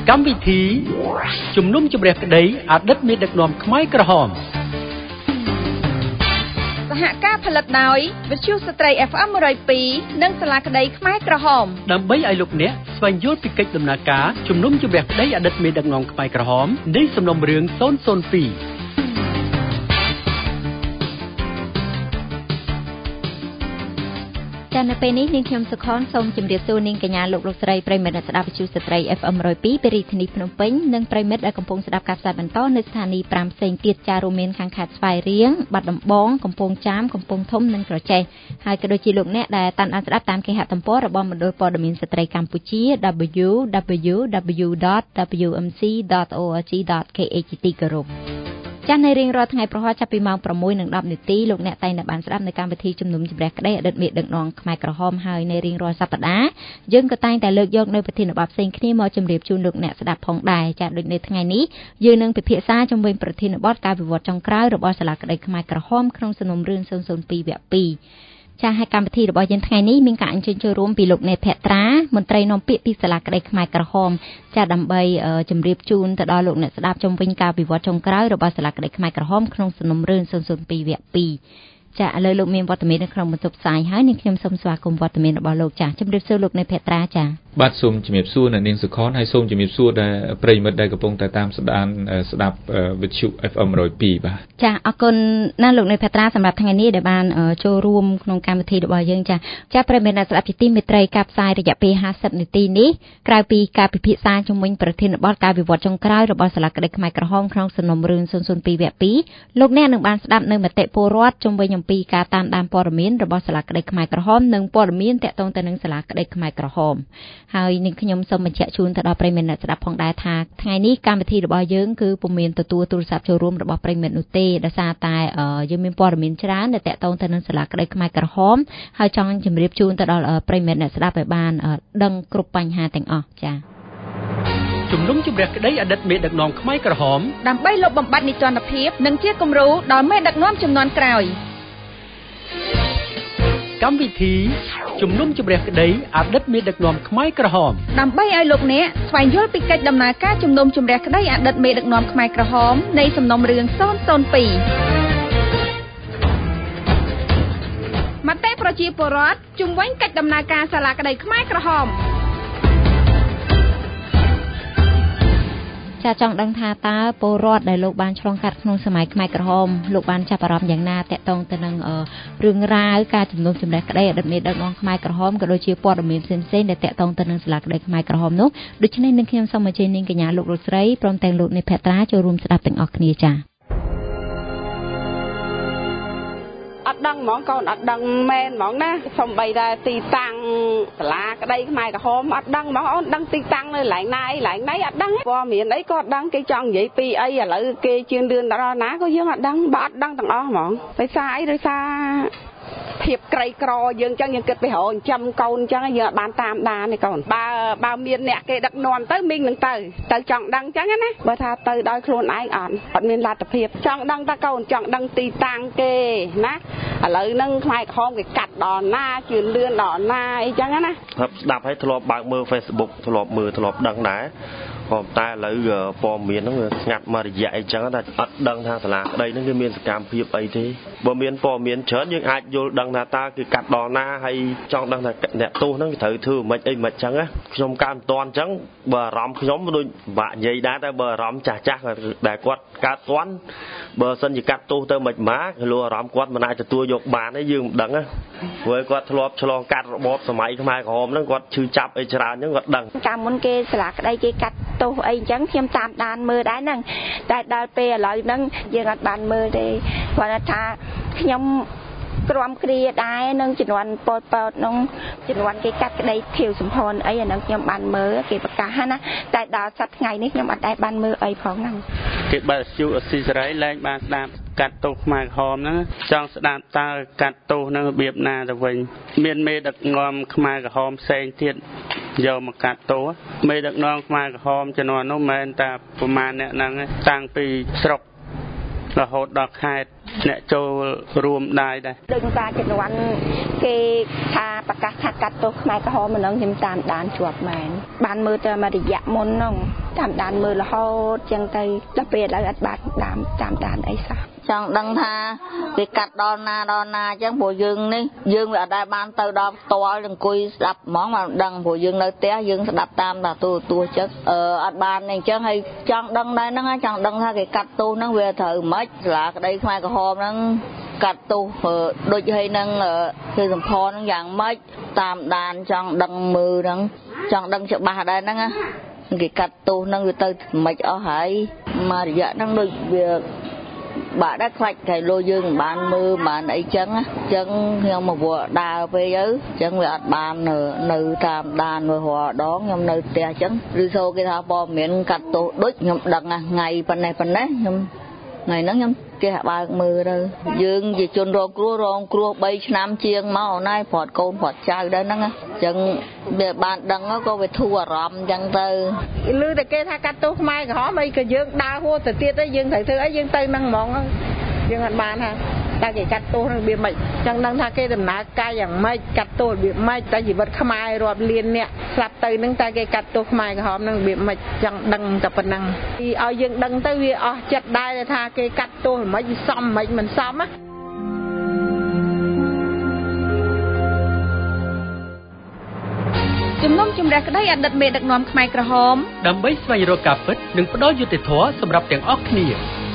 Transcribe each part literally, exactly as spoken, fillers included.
កម្មវិធីជំនុំជម្រះក្តីអតីតមេដឹកនាំខ្មែរក្រហមសហការផលិតដោយវិទ្យុស្ត្រី เอฟ เอ็ม หนึ่งศูนย์สอง និងសាលាក្តីខ្មែរក្រហមដើម្បីឲ្យលោកអ្នកស្វែងយល់ពីកិច្ចដំណើរការជំនុំជម្រះក្តីអតីតមេដឹកនាំខ្មែរក្រហមនៃសំណុំរឿងศูนย์ศูนย์สองចា៎នៅពេលនេះនាងខ្ញុំសុខនសូមជម្រាបសួរនាងកញ្ញាលោកលោកស្រីប្រិយមិត្តអ្នកស្ដាប់វិទ្យុស្ត្រី เอฟ เอ็ม หนึ่งศูนย์สอง ពីរាជធានីភ្នំពេញនិងប្រិយមិត្តដែលកំពុងស្ដាប់ការផ្សាយបន្តនៅស្ថានីយ៍ប្រាំផ្សេងទៀតចា៎រួមមានខាងខេត្តស្វាយរៀងបាត់ដំបងកំពង់ចាមកំពង់ធំនិងក្រចេះហើយក៏ដូចជាលោកអ្នកដែលតាមដានស្ដាប់តាមគេហទំព័ររបស់មណ្ឌលព័ត៌មានស្ត្រីកម្ពុជា ดับเบิลยู ดับเบิลยู ดับเบิลยู ดอท ดับเบิลยู เอ็ม ซี ดอท โอ อาร์ จี ดอท เค เอ ជាទីគោរពចាស់ในរៀងរាល់ថ្ងៃប្រហែលចាប់ពីម៉ោងប្រាំមួយនិងដប់នាទីលោកអ្នកតែងតែបានស្ដាប់នៅកម្មវិធីជំនុំជម្រះក្តីអតីតមេដឹកនាំខ្មែរក្រហមហើយនៅរៀងរាល់សប្តាហ៍យើងក៏តែងតែលើកយកនៅប្រធានបទផ្សេងគ្នាមកជម្រាបជូនលោកអ្នកស្ដាប់ផងដែរចាស់ដូចនៅថ្ងៃនេះយើងនឹងពិភាក្សាជុំវិញប្រធានបទការវិវត្តចុងក្រោយរបស់សាលាក្តីខ្មែរក្រហមក្នុងសំណុំរឿងศูนย์ศูนย์สองវគ្គពីរចាហើយកម្មវិធីរបស់យើងថ្ងៃនេះមានការអញ្ជើញចូលរួមពីលោកអ្នកភត្រាមន្ត្រីនាំពាក្យពីសាលាក្តីខ្មែរក្រហមចាដើម្បីជម្រាបជូនទៅដល់លោកអ្នកស្ដាប់ជុំវិញការវិវត្តចុងក្រោយរបស់សាលាក្តីខ្មែរក្រហមក្នុងសំណុំរឿងศูนย์ศูนย์สองវគ្គពីរចាឥឡូវលោកមានវត្តមាននៅក្នុងបន្ទប់ផ្សាយហើយនឹងខ្ញុំសូមស្វាគមន៍វត្តមានរបស់លោកចាជម្រាបសួរលោកអ្នកភត្រាចាបាទសូមជំរាបសួរអ្នកនាងសុខនហើយសូមជំរាបសួរដល់ប្រិយមិត្តដែលកំពុងតែតាមស្ដាប់ស្ដាប់វិទ្យុ เอฟ เอ็ม หนึ่งศูนย์สองបាទចាអរគុណណាស់លោកអ្នកភត្រាសម្រាប់ថ្ងៃនេះដែលបានចូលរួមក្នុងកម្មវិធីរបស់យើងចាចាប្រិយមិត្តអ្នកស្ដាប់ជាទីមេត្រីការផ្សាយរយៈពេលห้าสิบនាទីនេះក្រៅពីការពិភាក្សាជុំវិញប្រធានបទការវិវត្តចុងក្រោយរបស់សាលាក្តីខ្មែរក្រហមក្នុងសំណុំរឿងศูนย์ศูนย์สองវគ្គពីរលោកអ្នកនឹងបានស្ដាប់នៅមតិពលរដ្ឋជុំវិញអំពីការតាមដានព័ត៌មានរបស់សាលាក្តីខ្មែរក្រហមនិងព័ត៌មានទាក់ទងទៅនឹងសាលាក្តីខ្មែរក្រហមហើយនឹងខ្ញុំសូមបញ្ជាក់ជូនទៅដល់ប្រិយមិត្តអ្នកស្ដាប់ផងដែរថាថ្ងៃនេះកម្មវិធីរបស់យើងគឺពុំមានទទួលទូរស័ព្ទចូលរួមរបស់ប្រិយមិត្តនោះទេដោយសារតែយើងមានព័ត៌មានច្រើនដែលទាក់ទងទៅនឹងសាលាក្តីខ្មែរក្រហមហើយចង់ជម្រាបជូនទៅដល់ប្រិយមិត្តអ្នកស្ដាប់ឲ្យបានដឹងគ្រប់បញ្ហាទាំងអស់ចា៎ជំនុំជម្រះក្តីអតីតមេដឹកនាំខ្មែរក្រហមដើម្បីលុបបំបាត់នីតិរដ្ឋភាពនិងជាគំរូដល់មេដឹកនាំជំនាន់ក្រោយកម្មវិធីជំនុំជម្រះក្តីអតីតមេដឹកនាំខ្មែរក្រហមដើម្បីឲ្យលោកអ្នកស្វែងយល់ពីកិច្ចដំណើរការជំនុំជម្រះក្តីអតីតមេដឹកនាំខ្មែរក្រហមនៃសំណុំរឿងศูนย์ศูนย์สองមតិប្រជាពលរដ្ឋជុំវិញកិច្ចដំណើរការសាលាក្តីខ្មែរក្រហមចាចង់ដឹងថាតើពលរដ្ឋដែលលោកបានឆ្លងកាត់ក្នុងសម័យខ្មែរក្រហមលោកបានចាប់អារម្មណ៍យ៉ាងណាតាក់ទងទៅនឹងរឿងរ៉ាវការជំនុំជម្រះក្តីអតីតមេដឹកនាំខ្មែរក្រហមក៏ដូចជាព័ត៌មានផ្សេងៗដែលតាក់ទងទៅនឹងសាលាក្តីខ្មែរក្រហមនោះដូច្នេះនឹងខ្ញុំសូមអញ្ជើញនាងកញ្ញាលោកលោកស្រីព្រមទាំងលោកអ្នកភត្រាចូលរួមស្ដាប់ទាំងអស់គ្នាចាអត់ដឹងហ្មងកូនអត់ដឹងមែនហ្មងណាសំបីតែទីតាំងសាលាក្តីខ្មែរក្រហមអត់ដឹងហ្មងអូនដឹងទីតាំងនៅកន្លែងណាឯងកន្លែងណៃអត់ដឹងព័ត៌មានអីក៏អត់ដឹងគេចង់និយាយពីអីឥឡូវគេជឿនលឿនដល់ណាក៏យើងអត់ដឹងបើអត់ដឹងទាំងអស់ហ្មងដោយសារអីដោយសារភាពក្រីក្រយើងចឹងយើងគិតពីរងចាំកូនចឹងយើងអត់បានតាមដានទេកូនបើបើមានអ្នកគេដឹកនាំទៅមីងនឹងទៅទៅចង់ដឹងចឹងណាបើថាទៅដោយខ្លួនឯងអត់អត់មានលទ្ធភាពចង់ដឹងតែកូនចង់ដឹងទីតាំងគេណាឥឡូវហ្នឹងខ្មែរក្រហមគេកាត់ដល់ណាជឿនលឿនដល់ណាអីចឹងណាស្ដាប់ឲ្យធ្លាប់បើកមើល Facebook ធ្លាប់មើលធ្លាប់ដឹងដែរក៏តែឥឡូវព័ត៌មានហ្នឹងវាស្ងាត់មករយៈអីចឹងតែអត់ដឹងថាសាលាក្តីហ្នឹងគឺមានសកម្មភាពអីទេបើមានព័ត៌មានច្រើនយើងអាចយល់ដឹងថាតើគឺកាត់ដល់ណាហើយចង់ដឹងថាអ្នកទោសហ្នឹងត្រូវធ្វើមិនអីមិនចឹងណាខ្ញុំកើតមិនតាន់ចឹងបើអារម្មណ៍ខ្ញុំដូចបាក់និយាយដែរតែបើអារម្មណ៍ចាស់ចាស់ដែលគាត់កើតតាន់បើសិនជាកាត់ទោសទៅមិនមកគលោអារម្មណ៍គាត់មិនអាចទទួលយកបានទេយើងមិនដឹងណាព្រោះគាត់ធ្លាប់ឆ្លងកាត់របបសម័យខ្មែរក្រហមហ្នឹងគាត់ឈឺចាប់អីច្រើនចឹងគាត់ដឹងកាលមុនគេសាលាក្តីគេកាត់ទោសអីចឹងខ្ញុំតាមដានមើលដែរហ្នឹងតែដល់ពេលឥឡូវហ្នឹងយើងអត់បានមើលទេគាត់ថាខ្ញុំក្រំគ្រាដែរនឹងជំនាន់ពតពតនោះជំនាន់គេកាត់ក្តីធៀវសំផនអីអាហ្នឹងខ្ញុំបានមើលគេប្រកាសណាតែដល់សប្តាហ៍ថ្ងៃនេះខ្ញុំអត់ដែរបានមើលអីផងហ្នឹងគេបើជូអស៊ីសេរីឡើងបានស្ដាប់កាត់ទោសខ្មែរក្រហមហ្នឹងចង់ស្ដាប់តើកាត់ទោសហ្នឹងរបៀបណាទៅវិញមានមេដឹកនាំខ្មែរក្រហមផ្សេងទៀតយកមកកាត់ទោសមេដឹកនាំខ្មែរក្រហមជំនាន់នោះមិនមែនតែប្រមាណអ្នកហ្នឹងតាំងពីស្រុករហូតដល់ខេត្តអ្នកចូលរួមដែរដែរដឹងតាចំនួនគេថាប្រកាសថាកាត់ទោសខ្មែរក្រហមហ្នឹងខ្ញុំតាមដានជាប់មែនបានមើលតែមួយរយៈមុនហ្នឹងតាមដានមើលរហូតចឹងទៅដល់ពេលឥឡូវអត់បានតាមតាមដានអីសោះចង់ដឹងថាគេកាត់ដល់ណាដល់ណាចឹងព្រោះយើងនេះយើងវាអត់ដែលបានទៅដល់ផ្ទាល់អង្គុយស្ដាប់ហ្មងមកដឹងព្រោះយើងនៅផ្ទះយើងស្ដាប់តាមតាទូទូចឹងអឺអត់បានអញ្ចឹងហើយចង់ដឹងដែរហ្នឹងចង់ដឹងថាគេកាត់ទោសហ្នឹងវាត្រូវម៉េចសាលាក្តីខ្មែរក្រហមហ្នឹងកាត់ទោសដូចឲ្យនឹងគឺសម្ផនហ្នឹងយ៉ាងម៉េចតាមដានចង់ដឹងមើលហ្នឹងចង់ដឹងច្បាស់ដែរហ្នឹងគេកាត់ទោសហ្នឹងវាទៅម៉េចអស់ហើយមករយៈហ្នឹងដូចវាបាក់ដែរខ្លាច់តែលោយើងមិនបានមើលបានអីចឹងចឹងខ្ញុំមកវល់ដើរពេកទៅចឹងវាអត់បាននៅតាមដានមើលរាល់ដងខ្ញុំនៅផ្ទះចឹងឬសូគេថាព័ត៌មានកាត់ទោសដូចខ្ញុំដឹងថ្ងៃប៉ុណ្ណេះប៉ុណ្ណេះខ្ញុំថ្ងៃហ្នឹងខ្ញុំគេបើកមើលទៅយើងជាជនរងគ្រោះរងគ្រោះបីឆ្នាំជាងមកអូនហើយព្រាត់កូនព្រាត់ចៅដែរហ្នឹងអញ្ចឹងវាបានដឹងក៏វាធូរអារម្មណ៍អញ្ចឹងទៅឮតែគេថាកាត់ទោសខ្មែរក្រហមអីក៏យើងដើរហួសទៅទៀតទៅយើងត្រូវធ្វើអីយើងទៅហ្នឹងហ្មងយើងអត់បានថាតែគេកាត់ទោសនឹងវាមិនចឹងដឹងថាគេដំណើរការយ៉ាងម៉េចកាត់ទោសរបៀបម៉េចតែជីវិតខ្មែររាប់លានអ្នកស្លាប់ទៅនឹងតែគេកាត់ទោសខ្មែរក្រហមនឹងរបៀបម៉េចចង់ដឹងតែប៉ុណ្ណឹងពីឲ្យយើងដឹងទៅវាអស់ចិត្តដែរថាគេកាត់ទោសមិនមិនសមមិនមិនសមណាជំនុំជម្រះក្តីអតីតមេដឹកនាំខ្មែរក្រហមដើម្បីស្វែងរកការពិតនិងផ្ដល់យុត្តិធម៌សម្រាប់ទាំងអស់គ្នា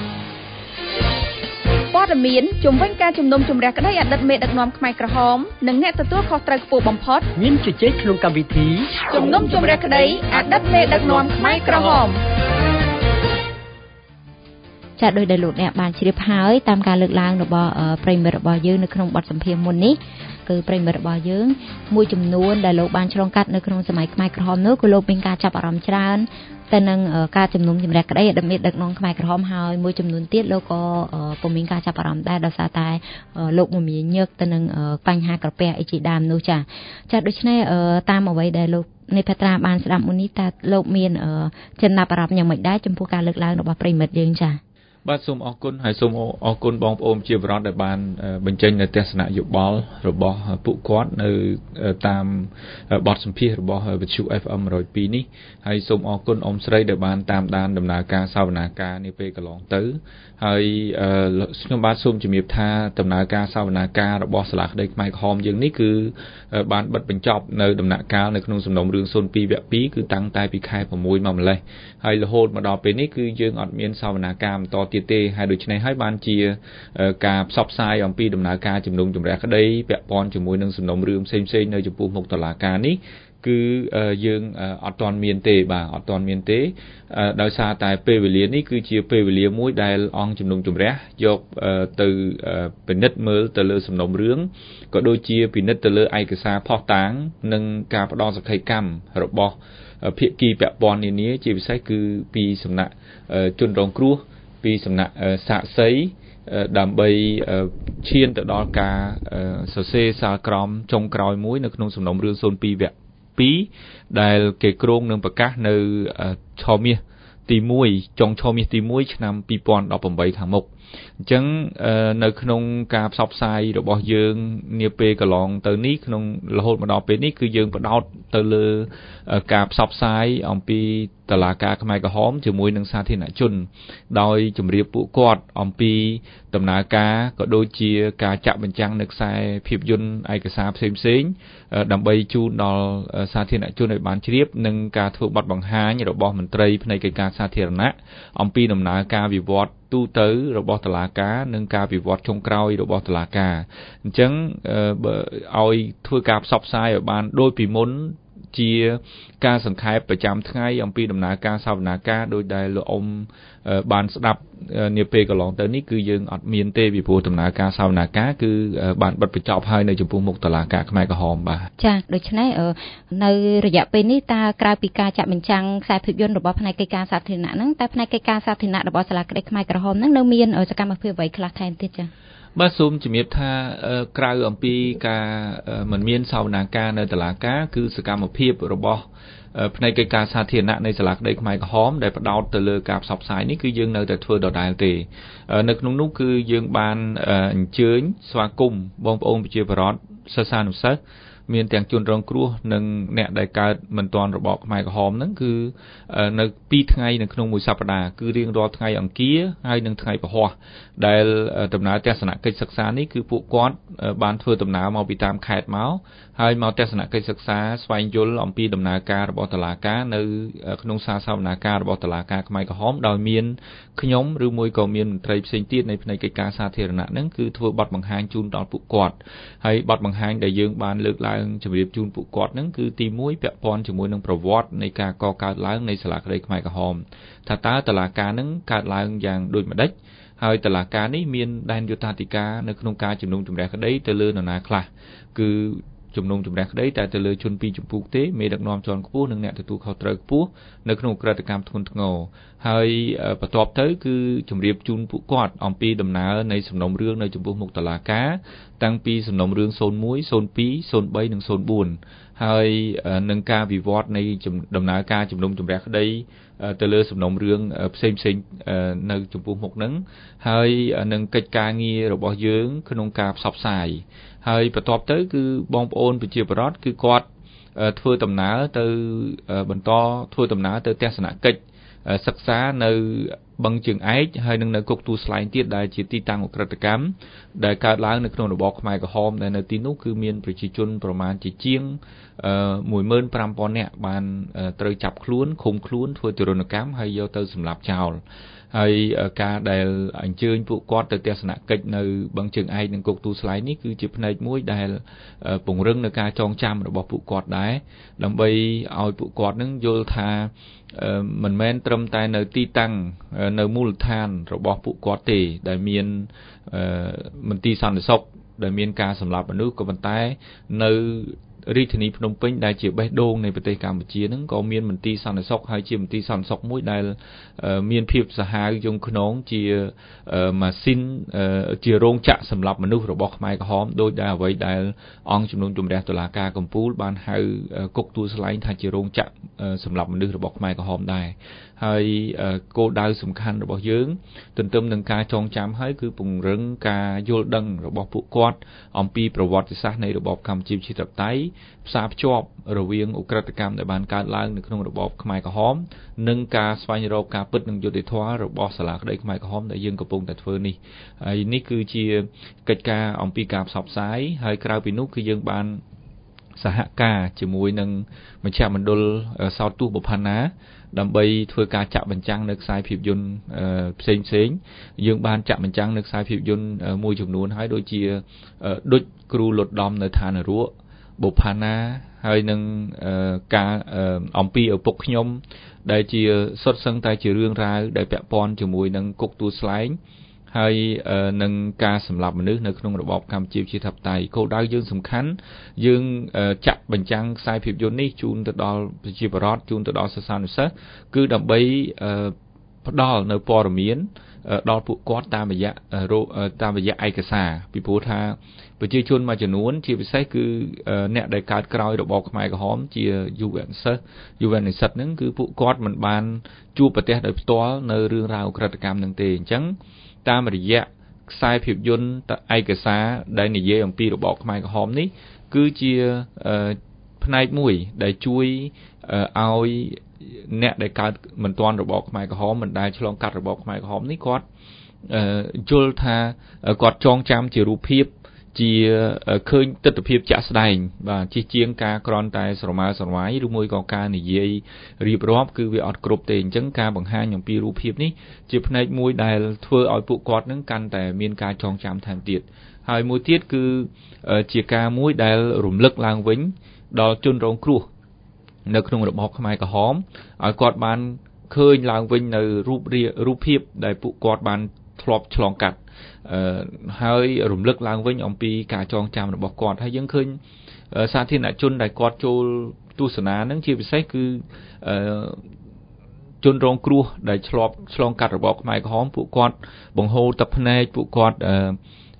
ព័ត៌មានជំវិញការជំនុំជម្រះក្តីអតីតមេដឹកនាំខ្មែរក្រហមនិងអ្នកទទួលខុសត្រូវខ្ពស់បំផុតមានជជែកក្នុងកម្មវិធីជំនុំជម្រះក្តីអតីតមេដឹកនាំខ្មែរក្រហមចាដោយដែលលោកអ្នកបានជ្រាបហើយតាមការលើកឡើងរបស់ប្រិយមិត្តរបស់យើងនៅក្នុងបទសម្ភាសន៍មុននេះគឺប្រិយមិត្តរបស់យើងមួយចំនួនដែលលោកបានឆ្លងកាត់នៅក្នុងសម័យខ្មែរក្រហមនោះគឺលោកមានការចាប់អារម្មណ៍ច្រើនទៅនឹងការជំនុំជម្រះក្តីអតីតមេដឹកនាំខ្មែរក្រហមហើយមួយចំនួនទៀតលោកក៏ពុំមានការចាប់អារម្មណ៍ដែរដោយសារតែលោកមមាញឹកទៅនឹងបញ្ហាក្រពះអីជាដើមនោះចាចាដូច្នេះតាមអ្វីដែលលោកនៃភត្រាបានស្ដាប់មុននេះតើលោកមានចំណាប់អារម្មណ៍យ៉ាងម៉េចដែរចំពោះការលើកឡើងរបស់ប្រិយមិត្តយើងចាបាទសូមអរគុណហើយសូមអរគុណបងប្អូនជាបរិបទដែលបានបញ្ចេញនៅទស្សនៈយោបល់របស់ពួកគាត់នៅតាមបទសម្ភាសន៍របស់វិទ្យុ เอฟ เอ็ม หนึ่งศูนย์สองនេះហើយសូមអរគុណអ៊ំស្រីដែលបានតាមដានដំណើរការសវនាការនេះពេលកន្លងទៅហើយខ្ញុំបាទសូមជំរាបថាដំណើរការសវនាការរបស់សាលាក្តីខ្មែរក្រហមយើងនេះគឺបានបិទបញ្ចប់នៅដំណាក់កាលនៅក្នុងសំណុំរឿងศูนย์สองវគ្គពីរគឺតាំងតែពីខែ៦មកម្លេះហើយរហូតមកដល់ពេលនេះគឺយើងអត់មានសវនាការបន្តទៀតទេហើយដូច្នេះហើយបានជាការផ្សព្វផ្សាយអំពីដំណើរការជំនុំជម្រះក្តីពាក់ព័ន្ធជាមួយនឹងសំណុំរឿងផ្សេងៗនៅចំពោះមុខតុលាការនេះគឺយើងអត់ទាន់មានទេបាទអត់ទាន់មានទេដោយសារតែពេលវេលានេះគឺជាពេលវេលាមួយដែលអង្គជំនុំជម្រះយកទៅពិនិត្យមើលទៅលើសំណុំរឿងក៏ដូចជាពិនិត្យទៅលើឯកសារភស្តុតាងនិងការផ្ដល់សក្ខីកម្មរបស់ភាគីពាក់ព័ន្ធនានាជាពិសេសគឺពីសំណាក់ជនរងគ្រោះពីសំណាក់សាក្សីដើម្បីឈានទៅដល់ការសរសេរសារក្រមចុងក្រោយមួយនៅក្នុងសំណុំរឿងศูนย์สองវគ្គពីរដែលគេគ្រោងនឹងប្រកាសនៅឆមាសទីមួយចុងឆមាសទីមួយឆ្នាំពីរពាន់ដប់ប្រាំខាងមុខអញ្ចឹងនៅក្នុងការផ្សព្វផ្សាយរបស់យើងនាពេលកន្លងទៅនេះក្នុងរហូតមកដល់ពេលនេះគឺយើងផ្ដោតទៅលើការផ្សព្វផ្សាយអំពីតុលាការខ្មែរក្រហមជាមួយនឹងសាធារណជនដោយជម្រាបពួកគាត់អំពីដំណើរការក៏ដូចជាការចាក់បញ្ចាំងនៅខ្សែភាពយន្តឯកសារផ្សេងៗដើម្បីជូនដល់សាធារណជនឲ្យបានជ្រាបនិងការធ្វើបទបង្ហាញរបស់មន្ត្រីផ្នែកកិច្ចការសាធារណៈអំពីដំណើរការវិវត្តទូទៅរបស់តុលាការនិងការវិវត្តចុងក្រោយរបស់តុលាការអញ្ចឹងឲ្យធ្វើការផ្សព្វផ្សាយឲ្យបានដូចពីមុនជាការសង្ខេបប្រចាំថ្ងៃអំពីដំណើរការសវនាការដោយដែលលោកអ៊ំបានស្ដាប់នាពេលកន្លងទៅនេះគឺយើងអត់មានទេពីព្រោះដំណើរការសវនាការគឺបានបិទបញ្ចប់ហើយនៅចំពោះមុខតុលាការខ្មែរក្រហមបាទចាដូច្នេះនៅរយៈពេលនេះតើក្រៅពីការចាក់បញ្ចាំងខ្សែភាពយន្តរបស់ផ្នែកកិច្ចការសាធារណៈហ្នឹងតើផ្នែកកិច្ចការសាធារណៈរបស់សាលាក្តីខ្មែរក្រហមហ្នឹងនៅមានសកម្មភាពអ្វីខ្លះថែមទៀតចាបាទសូមជំរាបថាក្រៅអំពីការមិនមានសវនាការនៅតុលាការគឺសកម្មភាពរបស់ផ្នែកកិច្ចការសាធារណៈនៃសាលាក្តីខ្មែរក្រហមដែលផ្ដោតទៅលើការផ្សព្វផ្សាយនេះគឺយើងនៅតែធ្វើដដែលទេនៅក្នុងនោះគឺយើងបានអញ្ជើញស្វាគមន៍បងប្អូនប្រជាពលរដ្ឋសិស្សានុសិស្សមានទាំងជនរងគ្រោះនិងអ្នកដែលកើតមិនទាន់របបខ្មែរក្រហមហ្នឹងគឺនៅពីរថ្ងៃនៅក្នុងមួយសប្តាហ៍គឺរៀងរាល់ថ្ងៃអង្គារហើយនិងថ្ងៃពហុដែលដំណើរទស្សនកិច្ចសិក្សានេះគឺពួកគាត់បានធ្វើដំណើរមកពីតាមខេត្តមកហើយមកទស្សនកិច្ចសិក្សាស្វែងយល់អំពីដំណើរការរបស់តុលាការនៅក្នុងសារសវនាការរបស់តុលាការខ្មែរក្រហមដោយមានខ្ញុំឬមួយក៏មានមន្ត្រីផ្សេងទៀតនៃផ្នែកកិច្ចការសាធារណៈហ្នឹងគឺធ្វើបទបង្ហាញជូនដល់ពួកគាត់ហើយបទបង្ហាញដែលយើងបានលើកឡើងជម្រាបជូនពួកគាត់ហ្នឹងគឺទីមួយពាក់ព័ន្ធជាមួយនឹងប្រវត្តិនៃការកកើតឡើងនៃសាលាក្តីខ្មែរក្រហមថាតើតុលាការហ្នឹងកើតឡើងយ៉ាងដូចម្ដេចហើយតុលាការនេះមានដែនយុត្តាធិការនៅក្នុងការជំនុំជម្រះក្តីទៅលើនរណាខ្លះគឺជំនុំជម្រះក្តីតែទៅលើជនពីរចម្ពោះទេមេដឹកនាំជាន់ខ្ពស់និងអ្នកទទួលខុសត្រូវខ្ពស់នៅក្នុងក្រិតកម្មធ្ងន់ធ្ងរហើយបន្ទាប់ទៅគឺជម្រាបជូនពួកគាត់អំពីដំណើរនៃសំណុំរឿងនៅចំពោះមុខតុលាការតាំងពីសំណុំរឿងศูนย์មួយ ศูนย์ពីរ ศูนย์បីនិងศูนย์បួនហើយនឹងការវិវត្តនៃដំណើរការជំនុំជម្រះក្តីទៅលើសំណុំរឿងផ្សេងផ្សេងនៅចំពោះមុខហ្នឹងហើយនឹងកិច្ចការងាររបស់យើងក្នុងការផ្សព្វផ្សាយហើយបន្ទាប់ទៅគឺបងប្អូនប្រជាពលរដ្ឋគឺគាត់ធ្វើដំណើរទៅបន្តធ្វើដំណើរទៅទស្សនកិច្ចសិក្សានៅបឹងជើងឯកហើយនឹងនៅគុកទួលស្លែងទៀតដែលជាទីតាំងឧក្រិដ្ឋកម្មដែលកើតឡើងនៅក្នុងរបបខ្មែរក្រហមដែលនៅទីនោះគឺមានប្រជាជនប្រមាណជាជាងមួយម៉ឺនប្រាំពាន់នាក់បានត្រូវចាប់ខ្លួនឃុំខ្លួនធ្វើទរណកម្មហើយយកទៅសម្លាប់ចោលហើយការដែលអញ្ជើញពួកគាត់ទៅទស្សនកិច្ចនៅបឹងជើងឯកនិងគុកទួលស្លែងនេះគឺជាផ្នែកមួយដែលពង្រឹងនៅការចងចាំរបស់ពួកគាត់ដែរដើម្បីឲ្យពួកគាត់នឹងយល់ថាមិនមែនត្រឹមតែនៅទីតាំងនៅមូលដ្ឋានរបស់ពួកគាត់ទេដែលមានមន្ទីរសន្តិសុខដែលមានការសម្លាប់មនុស្សក៏ប៉ុន្តែនៅរាជធានីភ្នំពេញដែលជាបេះដូងនៃប្រទេសកម្ពុជាហ្នឹងក៏មានមន្ទីរសន្តិសុខហើយជាមន្ទីរសន្តិសុខមួយដែលមានភាពសាហាវយង់ខ្នងជាម៉ាស៊ីនជារោងចក្រសម្រាប់មនុស្សរបស់ខ្មែរក្រហមដោយដែលអ្វីដែលអង្គជំនុំជម្រះតុលាការកំពូលបានហៅគុកទួលស្លែងថាជារោងចក្រសម្រាប់មនុស្សរបស់ខ្មែរក្រហមដែរហើយគោលដៅសំខាន់របស់យើងទន្ទឹមនឹងការចងចាំហើយគឺពង្រឹងការយល់ដឹងរបស់ពួកគាត់អំពីប្រវត្តិសាស្ត្រនៃរបបកម្ពុជាប្រជាធិបតេយ្យផ្សារភ្ជាប់រវាងឧក្រិដ្ឋកម្មដែលបានកើតឡើងនៅក្នុងរបបខ្មែរក្រហមនិងការស្វែងរកការពិតនិងយុត្តិធម៌របស់សាលាក្តីខ្មែរក្រហមដែលយើងកំពុងតែធ្វើនេះហើយនេះគឺជាកិច្ចការអំពីការផ្សព្វផ្សាយហើយក្រៅពីនោះគឺយើងបានសហការជាមួយនឹងមជ្ឈមណ្ឌលសោតទស្សន៍បុប្ផាណាដើម្បីធ្វើការចាក់បញ្ចាំងនៅខ្សែភាពយន្តផ្សេងផ្សេងយើងបានចាក់បញ្ចាំងនៅខ្សែភាពយន្តមួយចំនួនហើយដូចជាដូចគ្រូលុតដំនៅឋាននរកបុប្ផាណាហើយនឹងការអំពីឪពុកខ្ញុំដែលជាសុទ្ធសឹងតែជារឿងរ៉ាវដែលពាក់ព័ន្ធជាមួយនឹងគុកទួលស្លែងហើយនឹងការសម្លាប់មនុស្សនៅក្នុងរបបកម្ពុជាប្រជាធិបតេយ្យគោលដៅយើងសំខាន់យើងចាក់បញ្ចាំងខ្សែភាពយន្តនេះជូនទៅដល់ប្រជាពលរដ្ឋជូនទៅដល់សិស្សានុសិស្សគឺដើម្បីផ្ដល់នៅព័ត៌មានដល់ពួកគាត់តាមរយៈតាមរយៈឯកសារពីព្រោះថាប្រជាជនមួយចំនួនជាពិសេសគឺអ្នកដែលកើតក្រោយរបបខ្មែរក្រហមជាយុវសិស្សយុវនិស្សិតហ្នឹងគឺពួកគាត់មិនបានជួបប្រទះដោយផ្ទាល់នៅរឿងរ៉ាវឧក្រិដ្ឋកម្មហ្នឹងទេអញ្ចឹងតាមរយៈខ្សែភាពយន្តឯកសារដែលនិយាយអំពីរបបខ្មែរក្រហមនេះគឺជាផ្នែកមួយដែលជួយឲ្យអ្នកដែលកើតមិនទាន់របបខ្មែរក្រហមមិនដែលឆ្លងកាត់របបខ្មែរក្រហមនេះគាត់យល់ថាគាត់ចងចាំជារូបភាពជាឃើញទស្សនវិជ្ជាជាក់ស្ដែងបាទជាជាងការគ្រាន់តែស្រមើស្រវាយឬមួយក៏ការនិយាយរៀបរាប់គឺវាអត់គ្រប់ទេអញ្ចឹងការបង្ហាញអំពីរូបភាពនេះជាផ្នែកមួយដែលធ្វើឲ្យពួកគាត់នឹងកាន់តែមានការចងចាំថែមទៀតហើយមួយទៀតគឺជាការមួយដែលរំលឹកឡើងវិញដល់ជនរងគ្រោះនៅក្នុងរបបខ្មែរក្រហមឲ្យគាត់បានឃើញឡើងវិញនៅរូបរូបភាពដែលពួកគាត់បានធ្លាប់ឆ្លងកាត់ហើយរំលឹកឡើងវិញអំពីការចងចាំរបស់គាត់ហើយយើងឃើញសាធារណជនដែលគាត់ចូលទស្សនាហ្នឹងជាពិសេសគឺជនរងគ្រោះដែលឆ្លប់ឆ្លងកាត់របបខ្មែរក្រហមពួកគាត់បង្ហូរទឹកភ្នែកពួកគាត់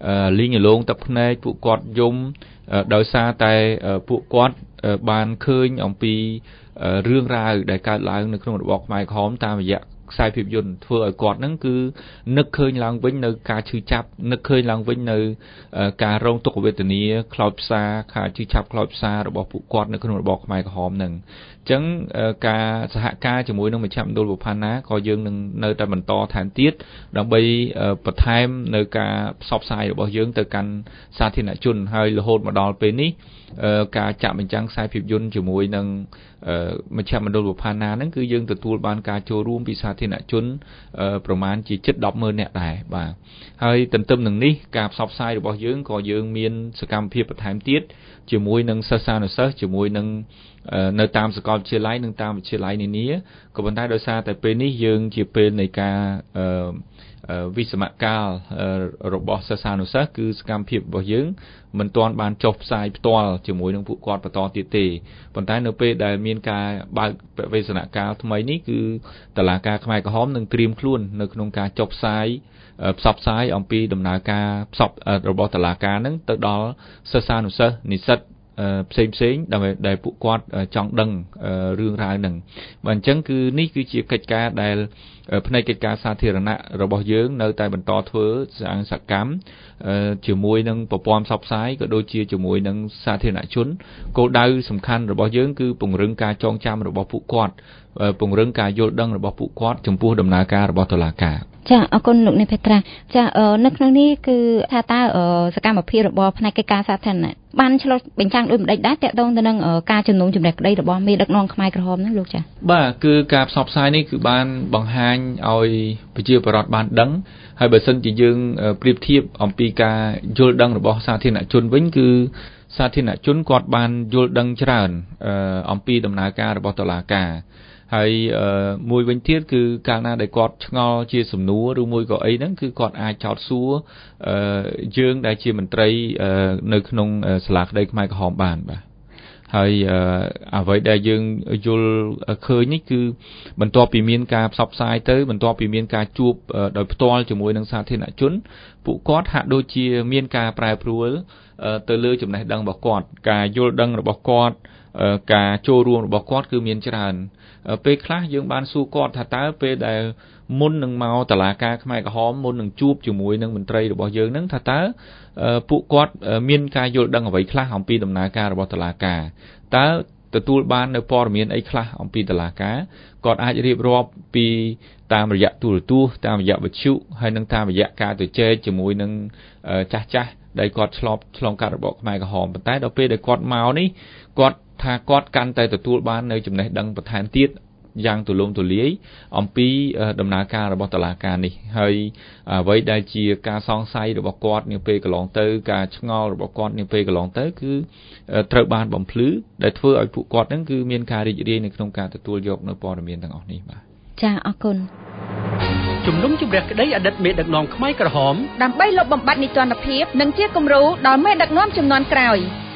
លីងលងទឹកភ្នែកពួកគាត់យំដោយសារតែពួកគាត់បានឃើញអំពីរឿងរ៉ាវដែលកើតឡើងនៅក្នុងរបបខ្មែរក្រហមតាមរយៈខ្សែភាពយន្តធ្វើឲ្យគាត់ហ្នឹងគឺនឹកឃើញឡើងវិញនៅការឈឺចាប់នឹកឃើញឡើងវិញនៅការរងទុក្ខវេទនាខ្លោចផ្សាការឈឺចាប់ខ្លោចផ្សារបស់ពួកគាត់នៅក្នុងរបបខ្មែរក្រហមហ្នឹងអញ្ចឹងការសហការជាមួយនឹងមជ្ឈមណ្ឌលបុប្ផាណាក៏យើងនឹងនៅតែបន្តថែមទៀតដើម្បីបន្ថែមនៅការផ្សព្វផ្សាយរបស់យើងទៅកាន់សាធារណជនហើយរហូតមកដល់ពេលនេះការចាក់បញ្ចាំងខ្សែភាពយន្តជាមួយនឹងមជ្ឈមណ្ឌលបុប្ផាណាហ្នឹងគឺយើងទទួលបានការចូលរួមពីសាធារណជនប្រមាណជាជិត ដប់ម៉ឺន នាក់ដែរបាទហើយទន្ទឹមនឹងនេះការផ្សព្វផ្សាយរបស់យើងក៏យើងមានសកម្មភាពបន្ថែមទៀតជាមួយនឹងសិស្សានុសិស្សជាមួយនឹងនៅតាមសាកលវិទ្យាល័យនិងតាមវិទ្យាល័យនានាក៏ប៉ុន្តែដោយសារតែពេលនេះយើងជាពេលនៃការវិសមកាលរបស់សិស្សានុសិស្សគឺសកម្មភាពរបស់យើងមិនទាន់បានចុះផ្សាយផ្ទាល់ជាមួយនឹងពួកគាត់បន្តទៀតទេប៉ុន្តែនៅពេលដែលមានការបើកវិសមកាលថ្មីនេះគឺតុលាការខ្មែរក្រហមនឹងត្រៀមខ្លួននៅក្នុងការចុះផ្សាយផ្សព្វផ្សាយអំពីដំណើរការផ្សព្វរបស់តុលាការនឹងទៅដល់សិស្សានុសិស្សនិស្សិតផ្សេងផ្សេងដើម្បីដែលពួកគាត់ចង់ដឹងរឿងរ៉ាវហ្នឹងបាទអញ្ចឹងគឺនេះគឺជាកិច្ចការដែលផ្នែកកិច្ចការសាធារណៈរបស់យើងនៅតែបន្តធ្វើសាងសកម្មជាមួយនឹងប្រព័ន្ធផ្សព្វផ្សាយក៏ដូចជាជាមួយនឹងសាធារណជនគោលដៅសំខាន់របស់យើងគឺពង្រឹងការចងចាំរបស់ពួកគាត់ពង្រឹងការយល់ដឹងរបស់ពួកគាត់ចំពោះដំណើរការរបស់តុលាការចាអរគុណលោកនាងភេត្រាចានៅក្នុងនេះគឺថាតើសកម្មភាពរបស់ផ្នែកកិច្ចការសាធារណៈបានឆ្លុះបញ្ចាំងដោយម្ដេចដែរតាក់ទងទៅនឹងការជំនុំជម្រះក្តីរបស់មេដឹកនាំខ្មែរក្រហមហ្នឹងលោកចាបាទគឺការផ្សព្វផ្សាយនេះគឺបានបង្ហាញឲ្យប្រជាពលរដ្ឋបានដឹងហើយបើសិនជាយើងប្រៀបធៀបអំពីការយល់ដឹងរបស់សាធារណជនវិញគឺសាធារណជនគាត់បានយល់ដឹងច្រើនអំពីដំណើរការរបស់តុលាការហើយមួយវិញទៀតគឺកាលណាដែលគាត់ឆ្ងល់ជាសំណួរឬមួយក៏អីហ្នឹងគឺគាត់អាចចោទសួរយើងដែលជាមន្ត្រីនៅក្នុងសាលាក្តីខ្មែរក្រហមបានបាទហើយអ្វីដែលយើងយល់ឃើញនេះគឺបន្ទាប់ពីមានការផ្សព្វផ្សាយទៅបន្ទាប់ពីមានការជួបដោយផ្ទាល់ជាមួយនឹងសាធារណជនពួកគាត់ហាក់ដូចជាមានការប្រែប្រួលទៅលើចំណេះដឹងរបស់គាត់ការយល់ដឹងរបស់គាត់ការចូលរួមរបស់គាត់គឺមានច្រើនពេលខ្លះយើងបានសួរគាត់ថាតើពេលដែលមុននឹងមកតុលាការខ្មែរក្រហមមុននឹងជួបជាមួយនឹងមន្ត្រីរបស់យើងហ្នឹងថាតើពួកគាត់មានការយល់ដឹងអ្វីខ្លះអំពីដំណើរការរបស់តុលាការតើទទួលបាននៅព័ត៌មានអីខ្លះអំពីតុលាការគាត់អាចរៀបរាប់ពីតាមរយៈទូរទស្សន៍តាមរយៈវិទ្យុហើយនិងតាមរយៈការទៅចែកជាមួយនឹងចាស់ចាស់ដែលគាត់ឆ្លប់ឆ្លងកាត់របបខ្មែរក្រហមប៉ុន្តែដល់ពេលដែលគាត់មកនេះគាត់ថាគាត់កាន់តែទទួលបាននៅចំណេះដឹងបន្ថែមទៀតយ៉ាងទូលំទូលាយអំពីដំណើរការរបស់តុលាការនេះហើយអ្វីដែលជាការសង្ស័យរបស់គាត់នាពេលកន្លងទៅការឆ្ងល់របស់គាត់នាពេលកន្លងទៅគឺត្រូវបានបំភ្លឺដែលធ្វើឲ្យពួកគាត់នឹងគឺមានការរីករាយនៅក្នុងការទទួលយកនៅព័ត៌មានទាំងអស់នេះបាទចាអរគុណជំនុំជម្រះក្តីអតីតមេដឹកនាំខ្មែរក្រហមដើម្បីលុបបំបាត់នីតិរដ្ឋភាពនិងជាគំរូដល់មេដឹកនាំជំនាន់ក្រោយ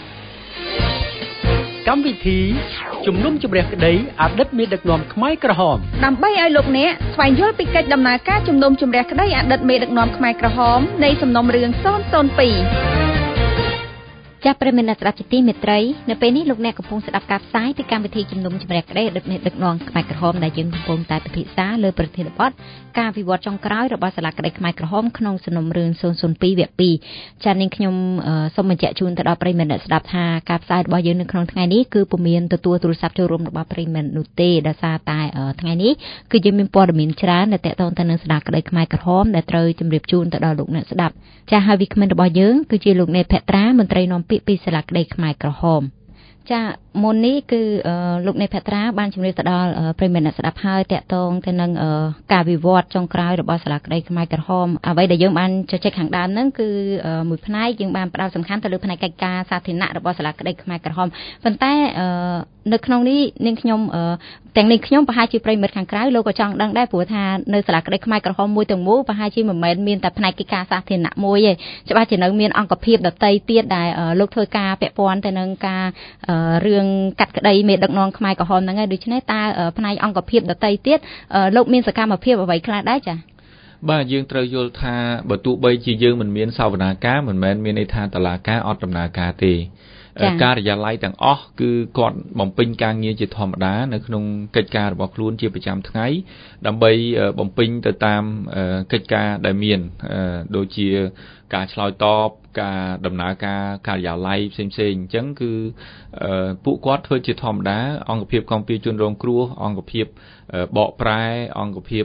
កម្មវិធីជំនុំជម្រះក្តីអតីតមេដឹកនាំខ្មែរក្រហមដើម្បីឲ្យលោកអ្នកស្វែងយល់ពីកិច្ចដំណើរការជំនុំជម្រះក្តីអតីតមេដឹកនាំខ្មែរក្រហមនៃសំណុំរឿងศูนย์ศูนย์ពីរចាប់ប្រិមត្តស្ដាប់ជាទីមេត្រីនៅពេលនេះលោកអ្នកកំពុងស្ដាប់ការផ្សាយពីកម្មវិធីជំនុំជម្រះក្តីអតីតមេដឹកនាំខ្មែរក្រហមដែលយើងកំពុងតែពិភាក្សាលើប្រធានបទការវិវត្តចុងក្រោយរបស់សាលាក្តីខ្មែរក្រហមក្នុងសំណុំរឿងศูนย์ศูนย์ពីរវគ្គពីរចា៎នាងខ្ញុំសូមបញ្ជាក់ជូនទៅដល់ប្រិមត្តស្ដាប់ថាការផ្សាយរបស់យើងនៅក្នុងថ្ងៃនេះគឺពុំមានទទួលទូរស័ព្ទចូលរួមរបស់ប្រិមត្តនោះទេដោយសារតែថ្ងៃនេះគឺយើងមានព័ត៌មានច្រើនដែលតកតងទៅនឹងសាលាក្តីខ្មែរក្រហមដែលត្រូវជម្រាបជូនទៅដល់លោកអ្នកស្ដាប់ចា៎ហើយវិក្កាមរបស់យើងគឺជាលោកនេតភក្ត្រាមន្ត្រីនាំពាក្យពីសាលាក្តីខ្មែរក្រហមចាមុននេះគឺលោកនេតភក្ត្រាបានជម្រាបទៅដល់ប្រិយមិត្តអ្នកស្ដាប់ហើយតាក់ទងទៅនឹងការវិវត្តចុងក្រោយរបស់សាលាក្តីខ្មែរក្រហមអ្វីដែលយើងបានជជែកខាងដើមហ្នឹងគឺមួយផ្នែកយើងបានផ្ដោតសំខាន់ទៅលើផ្នែកកិច្ចការសាធារណៈរបស់សាលាក្តីខ្មែរក្រហមប៉ុន្តែនៅក្នុងនេះនាងខ្ញុំទាំងនេះខ្ញុំប្រហែលជាប្រិយមិត្តខាងក្រៅលោកក៏ចង់ដឹងដែរព្រោះថានៅសាលាក្តីខ្មែរក្រហមមួយទាំងមូលប្រហែលជាមិនមែនមានតែផ្នែកកិច្ចការសាធារណៈមួយទេច្បាស់ជានៅមានអង្គភាពដទៃទៀតដែលលោកធ្វើការពាក់ព័ន្ធទៅនឹងការរឿងកាត់ក្តីមេដឹកនាំខ្មែរក្រហមហ្នឹងហើយដូច្នេះតើផ្នែកអង្គភាពដទៃទៀតលោកមានសកម្មភាពអ្វីខ្លះដែរចា៎បាទយើងត្រូវយល់ថាបើទោះបីជាយើងមិនមានសវនាការមិនមែនមានន័យថាតុលាការអត់ដំណើរការទេការិយាល័យទាំងអស់គឺគាត់បំពេញការងារជាធម្មតានៅក្នុងកិច្ចការរបស់ខ្លួនជាប្រចាំថ្ងៃដើម្បីបំពេញទៅតាមកិច្ចការដែលមានដូចជាការឆ្លើយតបការដំណើរការការិយាល័យផ្សេងៗអញ្ចឹងគឺពួកគាត់ធ្វើជាធម្មតាអង្គភាពគាំពារជនរងគ្រោះអង្គភាពបកប្រែអង្គភាព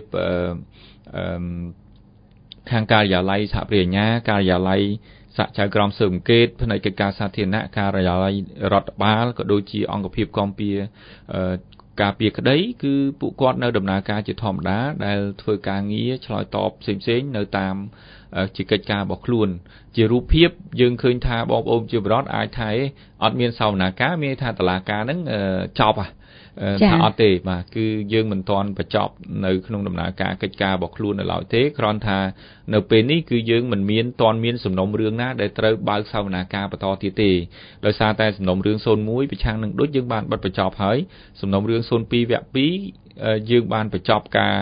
ខាងការិយាល័យសហប្រញ្ញា ការិយាល័យសហចៅក្រមស៊ើបអង្កេតផ្នែកកិច្ចការសាធារណៈការិយាល័យរដ្ឋបាលក៏ដូចជាអង្គភាពគាំពារការពារក្តីគឺពួកគាត់នៅដំណើរការជាធម្មតាដែលធ្វើការងារឆ្លើយតបផ្សេងៗនៅតាមជាកិច្ចការរបស់ខ្លួនជារូបភាពយើងឃើញថាបងប្អូនជាបរិវត្តអាចថាអត់មានសវនាការមានថាតុលាការហ្នឹងចប់ថាអត់ទេបាទគឺយើងមិនទាន់បញ្ចប់នៅក្នុងដំណើរការកិច្ចការរបស់ខ្លួននៅឡើយទេគ្រាន់ថានៅពេលនេះគឺយើងមិនមានទាន់មានសំណុំរឿងណាដែលត្រូវបើកសវនាការបន្តទៀតទេដោយសារតែសំណុំរឿងศูนย์មួយប្រឆាំងនឹងដូចយើងបានបិទបញ្ចប់ហើយសំណុំរឿងศูนย์ពីរវគ្គពីរយើងបានបញ្ចប់ការ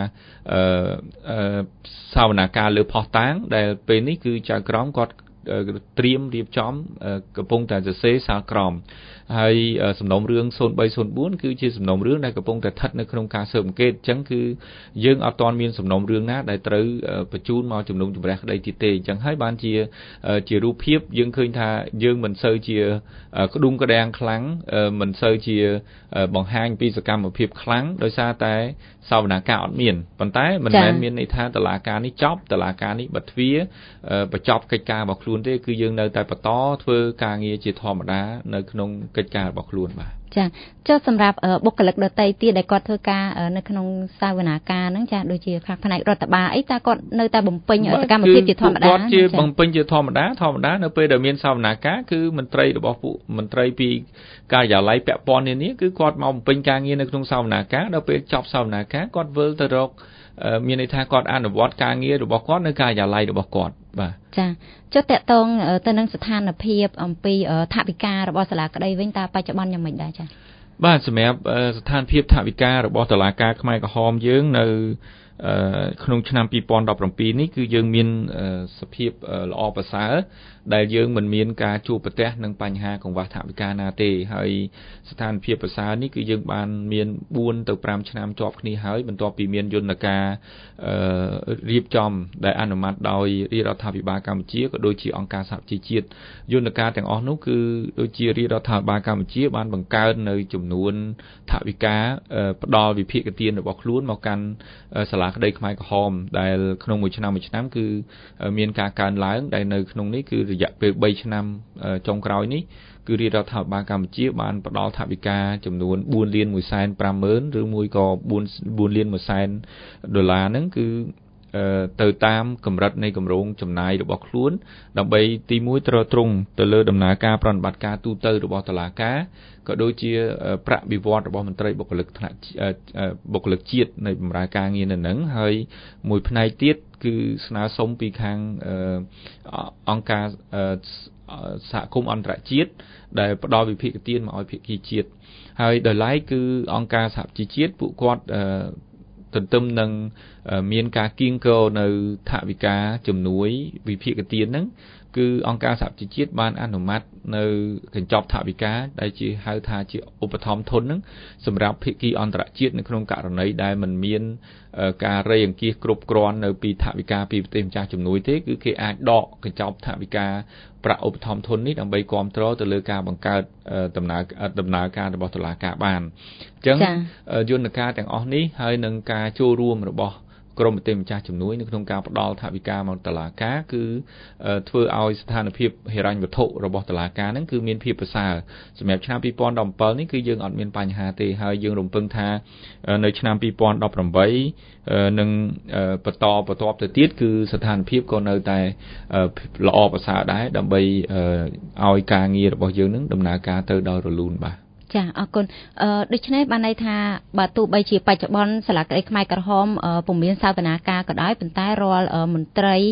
សវនាការលើផុសតាងដែលពេលនេះគឺចៅក្រមគាត់ត្រៀមរៀបចំកំពុងតែសរសេរសាលក្រមហើយសំណុំរឿងศูนย์បីศูนย์បួនគឺជាសំណុំរឿងដែលកំពុងតែស្ថិតនៅក្នុងការស៊ើបអង្កេតអញ្ចឹងគឺយើងអត់ទាន់មានសំណុំរឿងណាដែលត្រូវបញ្ជូនមកជំនុំជម្រះក្តីទៀតទេអញ្ចឹងហើយបានជាជារូបភាពយើងឃើញថាយើងមិនសូវជាក្ដុំក្ដាំងខ្លាំងមិនសូវជាបង្ហាញពីសកម្មភាពខ្លាំងដោយសារតែសវនាការអត់មានប៉ុន្តែមិនមែនមានន័យថាតុលាការនេះចប់តុលាការនេះបិទទ្វារបញ្ចប់កិច្ចការរបស់ខ្លួនទេគឺយើងនៅតែបន្តធ្វើការងារជាធម្មតានៅក្នុងកិច្ចការរបស់ខ្លួនបាទចាចុះសម្រាប់បុគ្គលិកដទៃទៀតដែលគាត់ធ្វើការនៅក្នុងសវនាការហ្នឹងចាដូចជាខ្លះផ្នែករដ្ឋបាលអីតើគាត់នៅតែបំពេញសកម្មភាពជាធម្មតាគាត់ជាបំពេញជាធម្មតាធម្មតានៅពេលដែលមានសវនាការគឺមន្ត្រីរបស់ពួកមន្ត្រីពីការិយាល័យពាក់ព័ន្ធនានាគឺគាត់មកបំពេញការងារនៅក្នុងសវនាការដល់ពេលចប់សវនាការគាត់វិលទៅរកមានន័យថាគាត់អនុវត្តការងាររបស់គាត់នៅការិយាល័យរបស់គាត់បាទចាចុះតកតងទៅនឹងស្ថានភាពអំពីថវិការបស់សាលាក្តីវិញតើបច្ចុប្បន្នយ៉ាងម៉េចដែរចាបាទសម្រាប់ស្ថានភាពថវិការបស់តុលាការខ្មែរក្រហមយើងនៅក្នុងឆ្នាំពីរពាន់ដប់ប្រាំពីរនេះគឺយើងមានសភាពល្អប្រសើរដែលយើងមិនមានការជួបប្រទះនឹងបញ្ហាកង្វះថវិកាណាទេហើយស្ថានភាពប្រសើរនេះគឺយើងបានមានបួនទៅប្រាំឆ្នាំជាប់គ្នាហើយបន្ទាប់ពីមានយន្តការរៀបចំដែលអនុម័តដោយរាជរដ្ឋាភិបាលកម្ពុជាក៏ដូចជាអង្គការសហប្រជាជាតិយន្តការទាំងអស់នោះគឺដូចជារាជរដ្ឋាភិបាលកម្ពុជាបានបង្កើននៅចំនួនថវិកាផ្ដល់វិភាគទានរបស់ខ្លួនមកកាន់សាលាក្តីខ្មែរក្រហមដែលក្នុងមួយឆ្នាំមួយឆ្នាំគឺមានការកើនឡើងដែលនៅក្នុងនេះគឺរយៈពេលបីឆ្នាំចុងក្រោយនេះគឺរាជរដ្ឋាភិបាលកម្ពុជាបានផ្ដល់ថវិកាចំនួនបួនលានមួយសែនប្រាំម៉ឺនឬមួយក៏បួនលានមួយសែនដុល្លារហ្នឹងគឺទៅតាមកម្រិតនៃគម្រោងចំណាយរបស់ខ្លួនដើម្បីទីមួយទ្រទ្រង់ទៅលើដំណើរការប្រតិបត្តិការទូទៅរបស់តុលាការក៏ដូចជាប្រាក់បៀវត្សរបស់មន្ត្រីបុគ្គលិកថ្នាក់បុគ្គលិកជាតិនៃបម្រើការងារនៅនឹងហើយមួយផ្នែកទៀតគឺស្នើសុំពីខាងអង្គការសហគមន៍អន្តរជាតិដែលផ្ដល់វិភាគទានមកឲ្យភាគីជាតិហើយដោយឡែកគឺអង្គការសហជីវជាតិពួកគាត់ទន្ទឹមនឹងមានការគៀងគរនៅថវិកាជំនួយវិភាគទានហ្នឹងគឺអង្គការសហជីវជាតិបានអនុម័តនៅកញ្ចប់ថវិកាដែលជាហៅថាជាឧបត្ថម្ភធនហ្នឹងសម្រាប់ភាគីអន្តរជាតិនៅក្នុងករណីដែលมันមានការរៃអង្គាសគ្រប់គ្រាន់នៅពីថវិកាពីប្រទេសម្ចាស់ជំនួយទេគឺគេអាចដកកញ្ចប់ថវិកាប្រាក់ឧបត្ថម្ភធននេះដើម្បីគាំទ្រទៅលើការបង្កើតដំណើរដំណើរការរបស់តុលាការបានអញ្ចឹងយន្តការទាំងអស់នេះហើយនឹងការចូលរួមរបស់ក្រមប្រទេសម្ចាស់ជំនួយនៅក្នុងការផ្ដល់ថវិកាមកតុលាការគឺធ្វើឲ្យស្ថានភាពហិរញ្ញវត្ថុរបស់តុលាការហ្នឹងគឺមានភាពប្រសើរសម្រាប់ឆ្នាំពីរពាន់ដប់ប្រាំនេះគឺយើងអត់មានបញ្ហាទេហើយយើងរំពឹងថានៅឆ្នាំពីរពាន់ដប់ប្រាំនឹងបន្តបន្តទៅទៀតគឺស្ថានភាពក៏នៅតែល្អប្រសើរដែរដើម្បីឲ្យការងាររបស់យើងនឹងដំណើរការទៅដោយរលូនបាទចាអរគុណអឺដូច្នេះបានន័យថាបើទោះបីជាបច្ចុប្បន្នសាលាក្តីខ្មែរក្រហមពុំមានសវនាការក៏ដោយប៉ុន្តែរាល់មន្ត្រី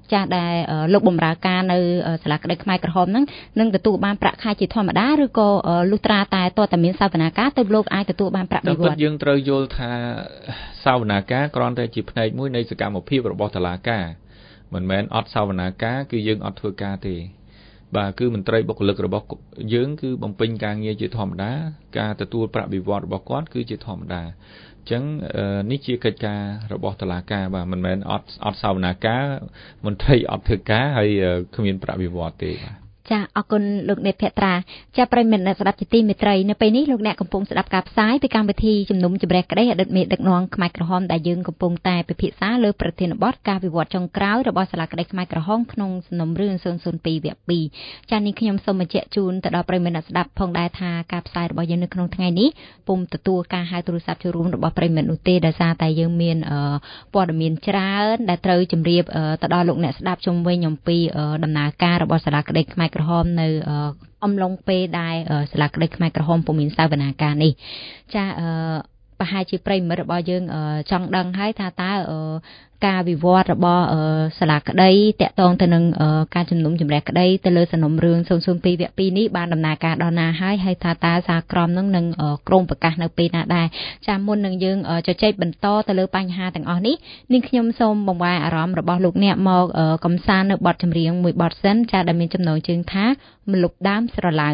ចាស់ដែលលោកបម្រើការនៅសាលាក្តីខ្មែរក្រហមហ្នឹងនឹងទទួលបានប្រាក់ខែជាធម្មតាឬក៏លុះត្រាតែតើតមានសវនាការទៅលោកអាចទទួលបានប្រាក់បៀវត្សរ៍យើងត្រូវយល់ថាសវនាការគ្រាន់តែជាផ្នែកមួយនៃសកម្មភាពរបស់តុលាការមិនមែនអត់សវនាការគឺយើងអត់ធ្វើការទេបាទគឺមន្ត្រីបុគ្គលិករបស់យើងគឺបំពេញការងារជាធម្មតាការទទួលប្រាក់បៀវត្សរ៍របស់គាត់គឺជាធម្មតាអញ្ចឹងនេះជាកិច្ចការរបស់តុលាការបាទមិនមែនអត់អត់សវនាការមន្ត្រីអត់ធ្វើការហើយគ្មានប្រាក់បៀវត្សរ៍ទេបាទចាអរគុណលោកអ្នកភត្រាចាប្រិមិត្តអ្នកស្ដាប់ជាទីមេត្រីនៅពេលនេះលោកអ្នកកំពុងស្ដាប់ការផ្សាយពីកម្មវិធីជំនុំជម្រះក្តីអតីតមេដឹកនាំខ្មែរក្រហមដែលយើងកំពុងតែពិភាក្សាលើប្រធានបទការវិវត្តចុងក្រោយរបស់សាលាក្តីខ្មែរក្រហមក្នុងសំណុំរឿងศูนย์ศูนย์ពីរវគ្គពីរចានេះខ្ញុំសូមបញ្ជាក់ជូនទៅដល់ប្រិមិត្តអ្នកស្ដាប់ផងដែរថាការផ្សាយរបស់យើងនៅក្នុងថ្ងៃនេះពុំទទួលការហៅទូរស័ព្ទចូលរួមរបស់ប្រិមិត្តនោះទេដោយសារតែយើងមានព័ត៌មានច្រើនដែលត្រូវជម្រាបទៅដល់លោកអ្នកស្ដាប់ជុំវិញអំពីដំណើរការរបស់សាលាក្តីខ្មែរក្រហមនៅអំឡុងពេលដែលសាលាក្តីខ្មែរក្រហមពុំមានសវនាការនេះចាប្រហែលជាប្រិមិត្តរបស់យើងចង់ដឹងហើយថាតើការវិវត្តរបស់សាលាក្តីតាក់ទងទៅនឹងការជំនុំជម្រះក្តីទៅលើសំណុំរឿងศูนย์ศูนย์ពីរវគ្គពីរនេះបានដំណើរការដល់ណាហើយហើយថាតើសាលក្រមនឹងនឹងក្រុមប្រកាសនៅពេលណាដែរចាមុននឹងយើងជជែកបន្តទៅលើបញ្ហាទាំងអស់នេះនាងខ្ញុំសូមបង្វែរអារម្មណ៍របស់លោកអ្នកមកកំសាន្តនៅបទចម្រៀងមួយបទសិនចាដែលមានចំណងជើងថាម្លប់ដើមស្រឡៅ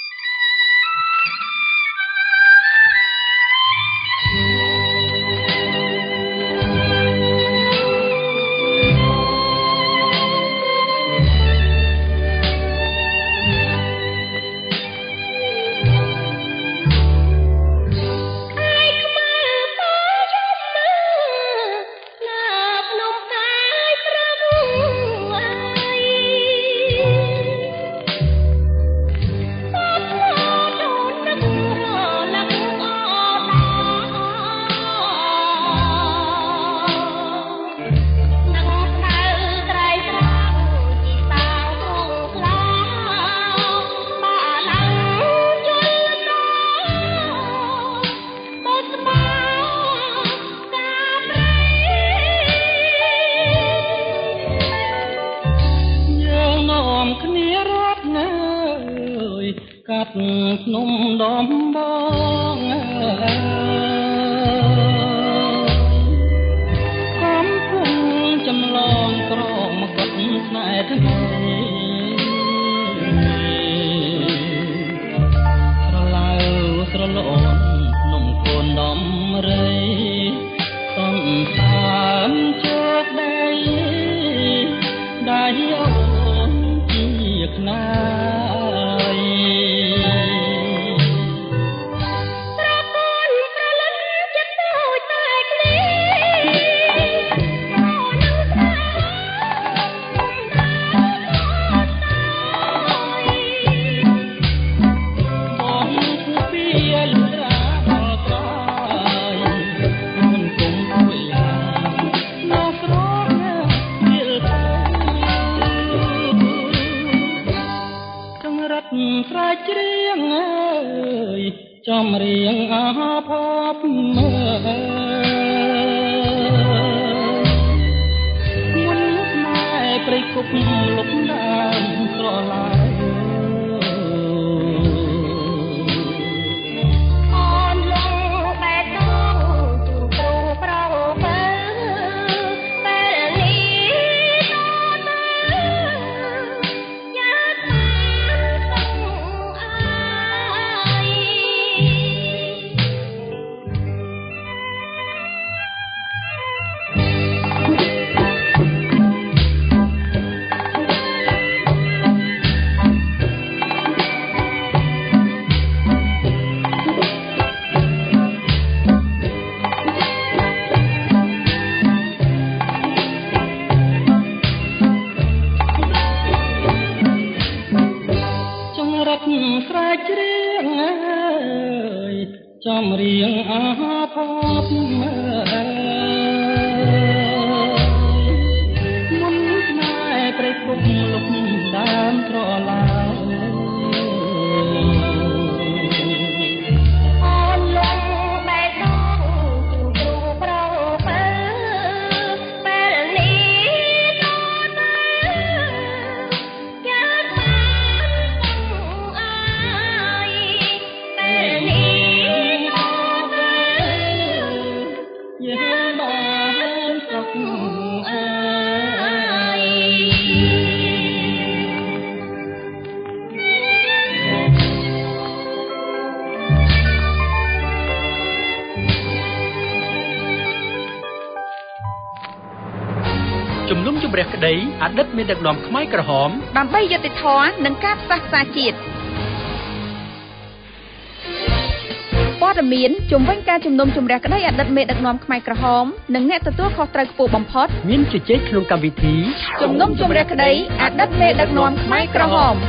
ភ្នំដំបងកំពុងចម្លងក្រមកត់ស្នេហ៍ថ្មីស្រឡៅស្រលូនភ្នំកូនដំរីសំសានជោគដីដៃអូនជាខ្នាចំរៀងអាភពមើមុនស្នេហ៍ព្រៃគប់លុបដើមស្រឡាយចំរៀងអាភពមើមុនស្នេហ៍ព្រៃគប់លុបដើមត្រឡាយរះក្តីអតីតមេដឹកនាំខ្មែរក្រហមដើម្បីយុត្តិធម៌និងការផ្សះផ្សាជាតិព័ត៌មានជំវិញការជំនុំជម្រះក្តីអតីតមេដឹកនាំខ្មែរក្រហមនិងអ្នកទទួលខុសត្រូវខ្ពស់បំផុតមានជជែកក្នុងកម្មវិធីជំនុំជម្រះក្តីអតីតមេដឹកនាំខ្មែរក្រហម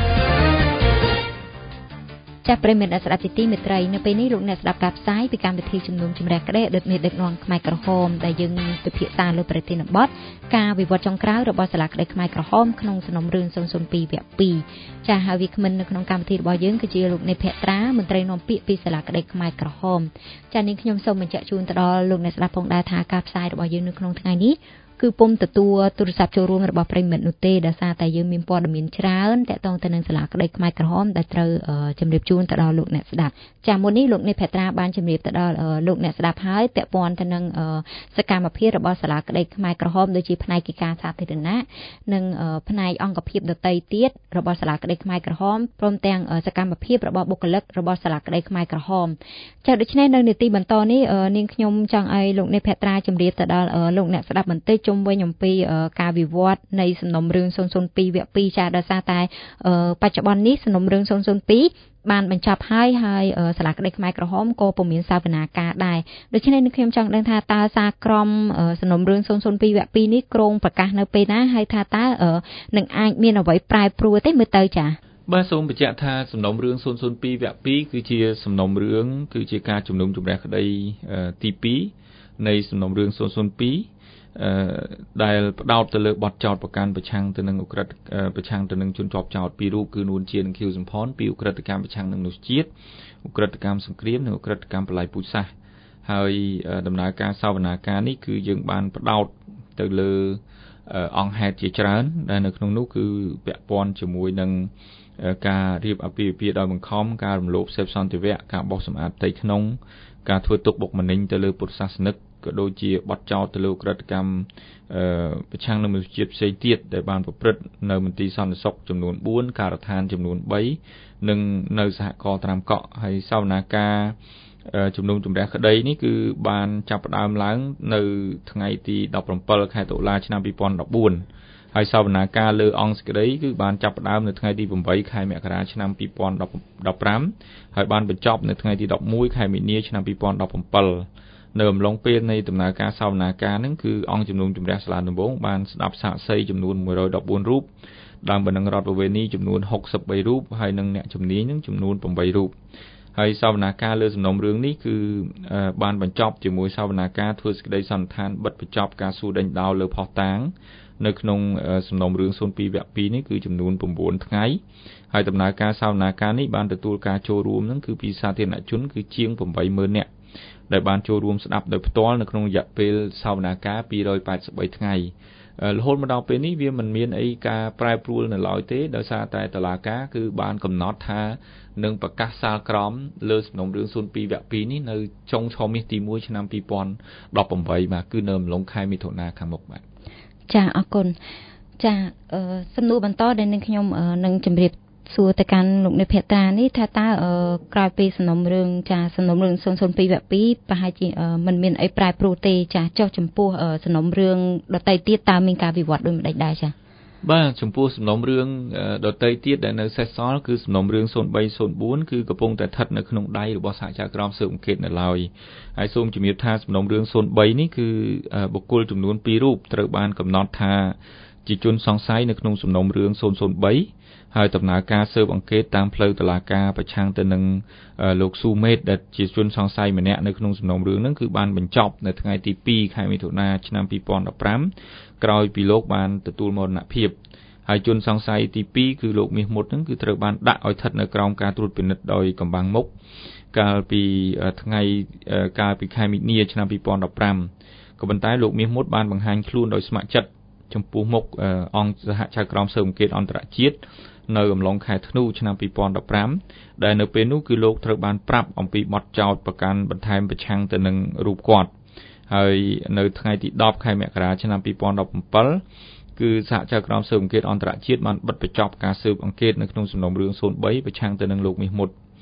ចាស់ប្រិមិត្តអ្នកស្ដាប់ជាទីមេត្រីនៅពេលនេះលោកអ្នកស្ដាប់ការផ្សាយពីកម្មវិធីជំនុំជម្រះក្តីអតីតមេដឹកនាំខ្មែរក្រហមដែលយើងនឹងពិភាក្សាលើប្រធានបទការវិវត្តចុងក្រោយរបស់សាលាក្តីខ្មែរក្រហមក្នុងសំណុំរឿងศูนย์ ศูนย์ ពីរ វគ្គពីរចាស់ហើយវាគ្មិននៅក្នុងកម្មវិធីរបស់យើងគឺជាលោកនេភត្រាមន្ត្រីនាំពាក្យពីសាលាក្តីខ្មែរក្រហមចាស់នាងខ្ញុំសូមបញ្ជាក់ជូនទៅដល់លោកអ្នកស្ដាប់ផងដែរថាការផ្សាយរបស់យើងនៅក្នុងថ្ងៃនេះគឺពុំទទួលទូរស័ព្ទចូលរួមរបស់ប្រិមិត្តនោះទេដោយសារតែយើងមានព័ត៌មានច្រើនតាក់ទងទៅនឹងសាលាក្តីខ្មែរក្រហមដែលត្រូវជម្រាបជូនទៅដល់លោកអ្នកស្ដាប់ចាមុននេះលោកនេភត្រាបានជម្រាបទៅដល់លោកអ្នកស្ដាប់ហើយពាក់ព័ន្ធទៅនឹងសកម្មភាពរបស់សាលាក្តីខ្មែរក្រហមដូចជាផ្នែកកិច្ចការសាធារណៈនិងផ្នែកអង្គភាពដទៃទៀតរបស់សាលាក្តីខ្មែរក្រហមព្រមទាំងសកម្មភាពរបស់បុគ្គលិករបស់សាលាក្តីខ្មែរក្រហមចាដូច្នេះនៅនីតិបន្តនេះនាងខ្ញុំចង់ឲ្យលោកនេភត្រាជម្រាបទៅដល់លោកអ្នកស្ដាប់បន្តិចជុំវិញអំពីការវិវត្តនៃសំណុំរឿងศูนย์ ศูนย์ ពីរ វគ្គពីរចាដោយសារតែបច្ចុប្បន្ននេះសំណុំរឿងศูนย์ ศูนย์ ពីរបានបញ្ចប់ហើយហើយសាលាក្តីខ្មែរក្រហមក៏ពុំមានសវនាការដែរដូច្នេះនឹងខ្ញុំចង់ដឹងថាតើសារក្រមសំណុំរឿងศูนย์ ศูนย์ ពីរ វគ្គពីរនេះក្រុងប្រកាសនៅពេលណាហើយថាតើនឹងអាចមានអ្វីប្រែប្រួលទេមើលទៅចាបាទសូមបញ្ជាក់ថាសំណុំរឿងศูนย์ ศูนย์ ពីរ វគ្គពីរគឺជាសំណុំរឿងគឺជាការជំនុំជម្រះក្តីទីពីរនៃសំណុំរឿងศูนย์ ศูนย์ ពីរអឺដែលផ្ដោតទៅលើបទចោទប្រកាន់ប្រឆាំងទៅនឹងអ ுக ្រិតប្រឆាំងទៅនឹងជនជាប់ចោទពីររូបគឺនួនជានិងខៀវសំផនពីអ ுக ្រិតកម្មប្រឆាំងនឹងមនុស្សជាតិអ ுக ្រិតកម្មសង្គ្រាមនិងអ ுக ្រិតកម្មបល្ល័យពូជសាសន៍ហើយដំណើរការសវនាការនេះគឺយើងបានផ្ដោតទៅលើអង្គហេតុជាច្រើនដែលនៅក្នុងនោះគឺពាក់ព័ន្ធជាមួយនឹងការរៀបអាពាហ៍ពិពាហ៍ដោយបង្ខំការរំលោភសេពសន្តិវៈការបោះសម្អាតផ្ទៃក្នុងការធ្វើទុកបុកម្នេញទៅលើពុទ្ធសាសនិកក៏ដូចជាបទចោទទៅលើក្រិតកម្មប្រឆាំងនឹងមនុស្សជាតិផ្សេងទៀតដែលបានប្រព្រឹត្តនៅមន្ទីរសន្តិសុខចំនួនបួនការដ្ឋានចំនួនបីនិងនៅសហករណ៍ត្រាំកក់ហើយសវនាការជំនុំជម្រះក្តីនេះគឺបានចាប់ផ្ដើមឡើងនៅថ្ងៃទីដប់ប្រាំពីរខែតុលាឆ្នាំពីរពាន់ដប់បួនហើយសវនាការលើអង្គសេចក្តីគឺបានចាប់ផ្ដើមនៅថ្ងៃទីប្រាំបីខែមករាឆ្នាំពីរពាន់ដប់ប្រាំហើយបានបញ្ចប់នៅថ្ងៃទីដប់មួយខែមីនាឆ្នាំពីរពាន់ដប់ប្រាំពីរនៅអំឡុងពេលនៃដំណើរការសវនាការហ្នឹងគឺអង្គជំនុំជម្រះសាលាដំបងបានស្ដាប់សាកសីចំនួនមួយរយដប់បួនរូបដើមបណ្ដឹងរដ្ឋបវេនីចំនួនហុកសិបបីរូបហើយនិងអ្នកជំនាញហ្នឹងចំនួនប្រាំបីរូបហើយសវនាការលើសំណុំរឿងនេះគឺបានបញ្ចប់ជាមួយសវនាការធ្វើសេចក្តីសន្និដ្ឋានបិទបញ្ចប់ការសួរដេញដោលលើផុសតាងនៅក្នុងសំណុំរឿងศูนย์ ពីរ វគ្គពីរនេះគឺចំនួនប្រាំបួនថ្ងៃហើយដំណើរការសវនាការនេះបានទទួលការចូលរួមហ្នឹងគឺពីសាធារណជនគឺជាងប្រាំបីម៉ឺននាក់ដែលបានចូលរួមស្ដាប់ដោយផ្ទាល់នៅក្នុងរយៈពេលសវនាការពីររយប៉ែតសិបបីថ្ងៃរហូតមកដល់ពេលនេះវាមិនមានអីការប្រែប្រួលនៅឡើយទេដោយសារតែតុលាការគឺបានកំណត់ថានឹងប្រកាសសាលក្រមលើសំណុំរឿងศูนย์ ពីរ វគ្គពីរនេះនៅចុងឆមាសទីមួយឆ្នាំពីរពាន់ដប់ប្រាំបីបាទគឺនៅអំឡុងខែមិថុនាខាងមុខបាទចាអរគុណចាសំណួរបន្តដែលនឹងខ្ញុំនឹងជម្រាបសួរទៅកាន់លោកនេភត្រានេះថាតើក្រោយពីសំណុំរឿងចាសំណុំរឿងศูนย์ ศูนย์ ពីរ វគ្គពីរប្រហែលជាមិនមានអីប្រែប្រួលទេចាចុះចំពោះសំណុំរឿងដតីទៀតតើមានការវិវត្តដូចម្ដេចដែរចាបាទចំពោះសំណុំរឿងដតីទៀតដែលនៅសេសសល់គឺសំណុំរឿងศูนย์ បី ศูนย์ បួនគឺកំពុងតែស្ថិតនៅក្នុងដៃរបស់សហជីវក្រមស៊ើបអង្កេតនៅឡើយហើយសូមជំរាបថាសំណុំរឿងศูนย์ បីនេះគឺបុគ្គលចំនួនពីររូបត្រូវបានកំណត់ថាជាជនសង្ស័យនៅក្នុងសំណុំរឿងศูนย์ ศูนย์ បីហើយដំណើរការស៊ើបអង្កេតតាមផ្លូវតុលាការប្រឆាំងទៅនឹងលោកស៊ូមេតដែលជាជនសង្ស័យម្នាក់នៅក្នុងសំណុំរឿងហ្នឹងគឺបានបញ្ចប់នៅថ្ងៃទីពីរខែមិថុនាឆ្នាំពីរពាន់ដប់ប្រាំក្រោយពីលោកបានទទួលមរណភាពហើយជនសង្ស័យទីពីរគឺលោកមាសមុតហ្នឹងគឺត្រូវបានដាក់ឲ្យស្ថិតនៅក្រោមការត្រួតពិនិត្យដោយកំបាំងមុខកាលពីថ្ងៃកាលពីខែមីនាឆ្នាំពីរពាន់ដប់ប្រាំក៏ប៉ុន្តែលោកមាសមុតបានបង្ហាញខ្លួនដោយស្ម័គ្រចិត្តចំពោះមុខអង្គសហជីវក្រមស៊ើបអង្កេតអន្តរជាតិនៅអំឡុងខែធ្នូឆ្នាំពីរពាន់ដប់ប្រាំដែលនៅពេលនោះគឺលោកត្រូវបានប្រាប់អំពីបទចោទប្រកាន់បន្ថែមប្រឆាំងទៅនឹងរូបគាត់ហើយនៅថ្ងៃទីដប់ខែមករាឆ្នាំពីរពាន់ដប់ប្រាំគឺសហជីវក្រមស៊ើបអង្កេតអន្តរជាតិបានបិទបញ្ចប់ការស៊ើបអង្កេតនៅក្នុងសំណុំរឿងศูนย์ បីប្រឆាំងទៅនឹងលោកមាសមុត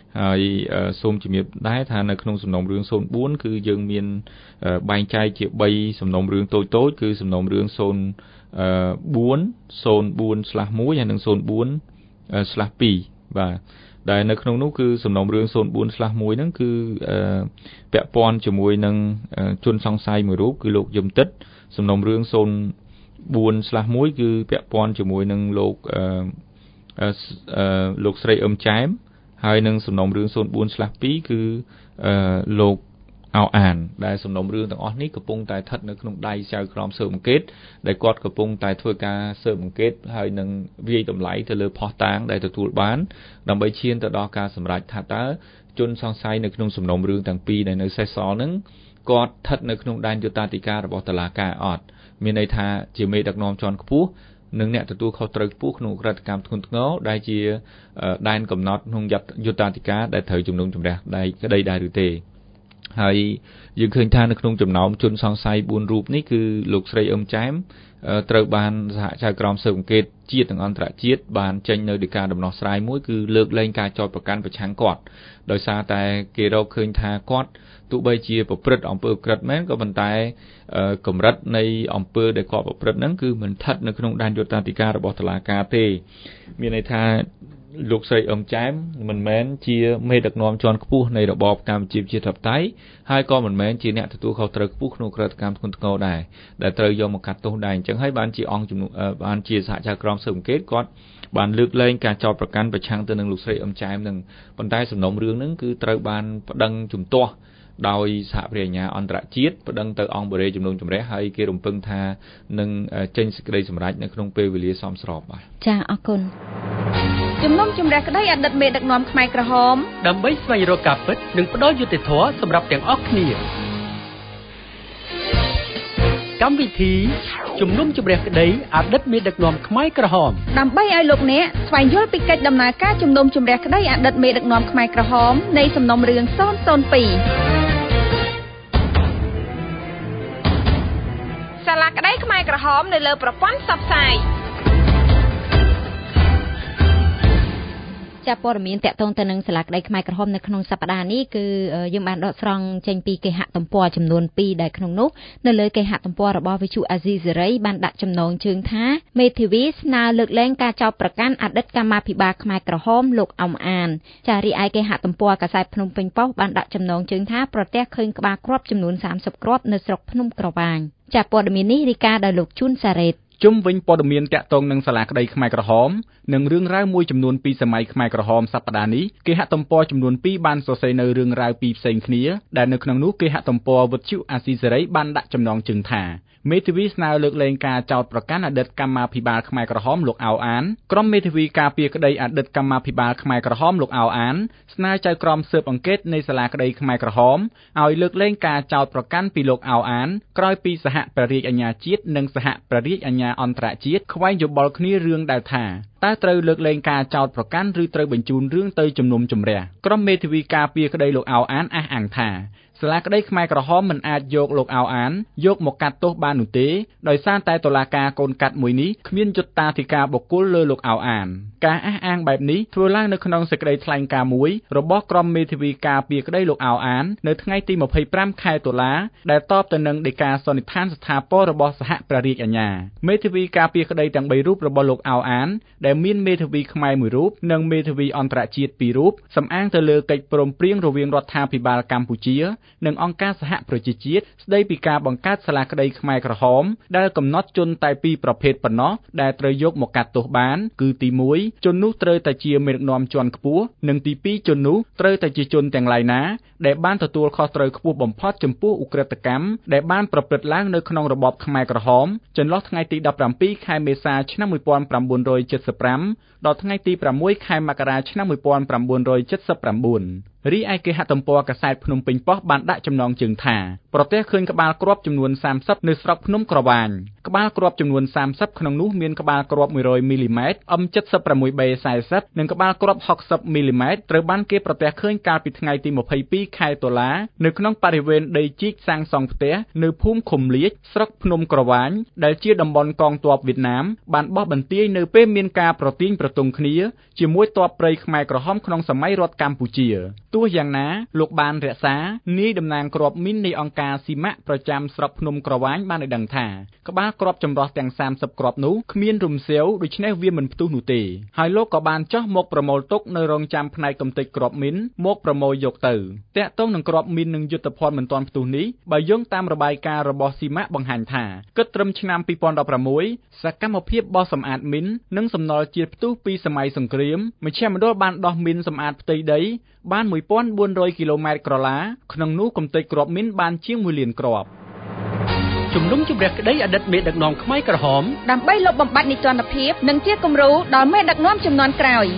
ហើយសូមជំរាបដែរថានៅក្នុងសំណុំរឿងศูនย์បួនគឺយើងមានបែងចែកជាបីសំណុំរឿងតូចតូចគឺសំណុំរឿងศูนย์បួន ศูนย์បួន/មួយ ហើយនិងศูนย์បួន/ពីរ បាទដែលនៅក្នុងនោះគឺសំណុំរឿងศูนย์បួន/មួយ ហ្នឹងគឺពាក់ព័ន្ធជាមួយនឹងជនសង្ស័យមួយរូបគឺលោកយឹមទិតសំណុំរឿងศูนย์បួន/មួយ គឺពាក់ព័ន្ធជាមួយនឹងលោកលោកស្រីអឹមចែមហើយនឹងសំណុំរឿងศูนย์បួន/ពីរ គឺលោកអោអានដែលសំណុំរឿងទាំងអស់នេះកំពុងតែស្ថិតនៅក្នុងដៃចៅក្រមស៊ើបអង្កេតដែលគាត់កំពុងតែធ្វើការស៊ើបអង្កេតហើយនឹងវាយតម្លៃទៅលើភស្តុតាងដែលទទួលបានដើម្បីឈានទៅដល់ការសម្រេចថាតើជនសង្ស័យនៅក្នុងសំណុំរឿងទាំងពីរដែលនៅសេសសល់ហ្នឹងគាត់ស្ថិតនៅក្នុងដែនយុត្តាធិការរបស់តុលាការអត់មានន័យថាជាមេដឹកនាំជាន់ខ្ពស់និងអ្នកទទួលខុសត្រូវខ្ពស់ក្នុងក្រតកម្មធ្ងន់ធ្ងរដែលជាដែនកំណត់ក្នុងយុត្តាធិការដែលត្រូវជំនុំជម្រះដៃក្តីដែរឬទេហើយយើងឃើញថានៅក្នុងចំណោមជនសង្ស័យបួនរូបនេះគឺលោកស្រីអឹមចែមត្រូវបានសហចៅក្រមស៊ើបអង្កេតជាតិនិងអន្តរជាតិបានចេញនៅដីកាដំណោះស្រាយមួយគឺលើកលែងការចោទប្រកាន់ប្រឆាំងគាត់ដោយសារតែគេរកឃើញថាគាត់ទោះបីជាប្រព្រឹត្តអំពើក្រិតមែនក៏ប៉ុន្តែកម្រិតនៃអំពើដែលគាត់ប្រព្រឹត្តហ្នឹងគឺមិនស្ថិតនៅក្នុងដែនយុត្តាធិការរបស់តុលាការទេមានន័យថាលោកស្រីអឹមចែមមិនមែនជាមេដឹកនាំជាន់ខ្ពស់នៃរបបកម្ពុជាប្រជាធិបតេយ្យហើយក៏មិនមែនជាអ្នកទទួលខុសត្រូវខ្ពស់ក្នុងក្រតកម្មធ្ងន់ធ្ងរដែរដែលត្រូវយកមកកាត់ទោសដែរអញ្ចឹងហើយបានជាអង្គជំនុំបានជាសហចៅក្រមស៊ើបអង្កេតគាត់បានលើកលែងការចោទប្រកាន់ប្រឆាំងទៅនឹងលោកស្រីអឹមចែមនឹងប៉ុន្តែសំណុំរឿងហ្នឹងគឺត្រូវបានប្តឹងជំទាស់ដោយសហព្រះអាជ្ញាអន្តរជាតិប្តឹងទៅអង្គបរិយាជំនុំជម្រះហើយគេរំពឹងថានឹងចេញសេចក្តីសម្រេចនៅក្នុងពេលវេលាសមស្របបាទចាអរគុណជំនុំជម្រះក្តីអតីតមេដឹកនាំខ្មែរក្រហមដើម្បីស្វែងរកការពិតនិងផ្ដល់យុត្តិធម៌សម្រាប់ទាំងអស់គ្នាកម្មវិធីជំនុំជម្រះក្តីអតីតមេដឹកនាំខ្មែរក្រហមដើម្បីឲ្យលោកអ្នកស្វែងយល់ពីកិច្ចដំណើរការជំនុំជម្រះក្តីអតីតមេដឹកនាំខ្មែរក្រហមនៃសំណុំរឿងศูนย์ศูนย์ពីរសាលាក្តីខ្មែរក្រហមនៅលើប្រព័ន្ធផ្សព្វផ្សាយចាព័ត៌មានតាក់ទងទៅនឹងសាលាក្តីខ្មែរក្រហមនៅក្នុងសប្តាហ៍នេះគឺយើងបានដកស្រង់ចេញពីគេហទំព័រចំនួនពីរដែលក្នុងនោះនៅលើគេហទំព័ររបស់វិទ្យុអាស៊ីសេរីបានដាក់ចំណងជើងថាមេធាវីស្នើលើកលែងការចោទប្រកាន់អតីតកម្មាភិបាលខ្មែរក្រហមលោកអ៊ំអានចារីឯគេហទំព័រកាសែតភ្នំពេញប៉ុស្តិ៍បានដាក់ចំណងជើងថាប្រទះឃើញក្បាលគ្រាប់ចំនួនសាមសិបគ្រាប់នៅស្រុកភ្នំក្រវាញចាព័ត៌មាននេះរាយការណ៍ដោយលោកជួនសារ៉េតជុំវិញព័ត៌មានតាក់ទងនឹងសាលាក្តីខ្មែរក្រហមនិងរឿងរ៉ាវមួយចំនួនពីសម័យខ្មែរក្រហមសប្តាហ៍នេះគេហទំព័រចំនួនពីរបានសរសេរនៅរឿងរ៉ាវពីរផ្សេងគ្នាដែលនៅក្នុងនោះគេហទំព័រវិទ្យុអាស៊ីសេរីបានដាក់ចំណងជើងថាមេធាវីស្នើលើកលែងការចោទប្រកាន់អតីតកម្មាភិបាលខ្មែរក្រហមលោកអោអានក្រុមមេធាវីការពារក្តីអតីតកម្មាភិបាលខ្មែរក្រហមលោកអោអានស្នើចៅក្រមស៊ើបអង្កេតនៃសាលាក្តីខ្មែរក្រហមឲ្យលើកលែងការចោទប្រកាន់ពីលោកអោអានក្រោយពីសហព្រះរាជអាជ្ញាជាតិនិងសហព្រះរាជអាជ្ញាអន្តរជាតិខ្វែងយោបល់គ្នារឿងដែលថាតើត្រូវលើកលែងការចោទប្រកាន់ឬត្រូវបញ្ជូនរឿងទៅជំនុំជម្រះក្រុមមេធាវីការពារក្តីលោកអោអានអះអាងថាសាលាក្តីខ្មែរក្រហមមិនអាចយកលោកអោអានយកមកកាត់ទោសបាននោះទេដោយសារតែតុលាការកូនកាត់មួយនេះគ្មានយុត្តាធិការបុគ្គលលើលោកអោអានការអះអាងបែបនេះធ្វើឡើងនៅក្នុងសេចក្តីថ្លែងការណ៍មួយរបស់ក្រុមមេធាវីការពារក្តីលោកអោអាននៅថ្ងៃទីម្ភៃប្រាំខែតុលាដែលតបទៅនឹងដីកាសន្និដ្ឋានស្ថាពររបស់សហព្រះរាជអាជ្ញាមេធាវីការពារក្តីទាំងបីរូបរបស់លោកអោអានដែលមានមេធាវីខ្មែរមួយរូបនិងមេធាវីអន្តរជាតិពីររូបសំអាងទៅលើកិច្ចព្រមព្រៀងរវាងរដ្ឋាភិបាលកម្ពុជានិងអង្គការសហប្រជាជាតិស្ដីពីការបង្កើតសាលាក្តីខ្មែរក្រហមដែលកំណត់ជនតែពីរប្រភេទប៉ុណ្ណោះដែលត្រូវយកមកកាត់ទោសបានគឺទីមួយជននោះត្រូវតែជាមេដឹកនាំជាន់ខ្ពស់និងទីពីរជននោះត្រូវតែជាជនទាំងឡាយណាដែលបានទទួលខុសត្រូវខ្ពស់បំផុតចំពោះឧក្រិដ្ឋកម្មដែលបានប្រព្រឹត្តឡើងនៅក្នុងរបបខ្មែរក្រហមចន្លោះថ្ងៃទីដប់ប្រាំពីរខែមេសាឆ្នាំmột nghìn chín trăm bảy mươi lămដល់ថ្ងៃទីប្រាំមួយខែមករាឆ្នាំmột nghìn chín trăm bảy mươi chín រីឯគេហទំព័រកាសែតភ្នំពេញប៉ុស្តិ៍បានដាក់ចំណងជើងថាប្រទះឃើញក្បាលគ្រាប់ចំនួនសាមសិបនៅស្រុកភ្នំក្រវាញក្បាលគ្រាប់ចំនួនសាមសិបក្នុងនោះមានក្បាលគ្រាប់មួយរយមីលីម៉ែត្រ អឹម เจ็ดสิบหก បេ สี่สิบ និងក្បាលគ្រាប់หกสิบមីលីម៉ែត្រត្រូវបានគេប្រទះឃើញកាលពីថ្ងៃទីยี่สิบสองខែតុលានៅក្នុងបរិវេណដីជីកសាងសង់ផ្ទះនៅភូមិឃុំលៀចស្រុកភ្នំក្រវាញដែលជាតំបន់កងទ័ពវៀតណាមបានបោះបន្ទាយនៅពេលមានការប្រទាញប្រទង់គ្នាជាមួយទ័ពព្រៃខ្មែរក្រហមក្នុងសម័យរដ្ឋកម្ពុជាទោះយ៉ាងណាលោកបានរក្សានាយតំណាងគ្រាប់មីននៃអង្គការស៊ីម៉ាក់ប្រចាំស្រុកភ្នំក្រវាញបានឲ្យដឹងថាក្បាលគ្រាប់ចម្រុះទាំងសាមសិបគ្រាប់នោះគ្មានរំសាវដូច្នេះវាមិនផ្ទុះនោះទេហើយលោកក៏បានចោះមកប្រមូលទុកនៅរងចាំផ្នែកកំទេចគ្រាប់មីនមកប្រមូលយកទៅតាក់ទងនឹងគ្រាប់មីននិងយុទ្ធភ័ណ្ឌមិនទាន់ផ្ទុះនេះបើយោងតាមរបាយការណ៍របស់ស៊ីម៉ាក់បង្ហាញថាគិតត្រឹមឆ្នាំពីរពាន់ដប់ប្រាំមួយសកម្មភាពបោះសម្អាតមីននិងសំណល់ជាតិផ្ទុះពីសម័យសង្គ្រាមមជ្ឈមណ្ឌលបានដោះមីនសម្អាតផ្ទៃដីបានមួយពាន់បួនរយគីឡូម៉ែត្រក្រឡាក្នុងនោះកំទេចគ្រាប់មីនបានជាងមួយលានគ្រាប់ជំនុំជម្រះក្តីអតីតមេដឹកនាំខ្មែរក្រហមដើម្បីលុបបំបាត់នីតិរដ្ឋភាពនិងជាគំរូដល់មេដឹកនាំជំនាន់ក្រោយ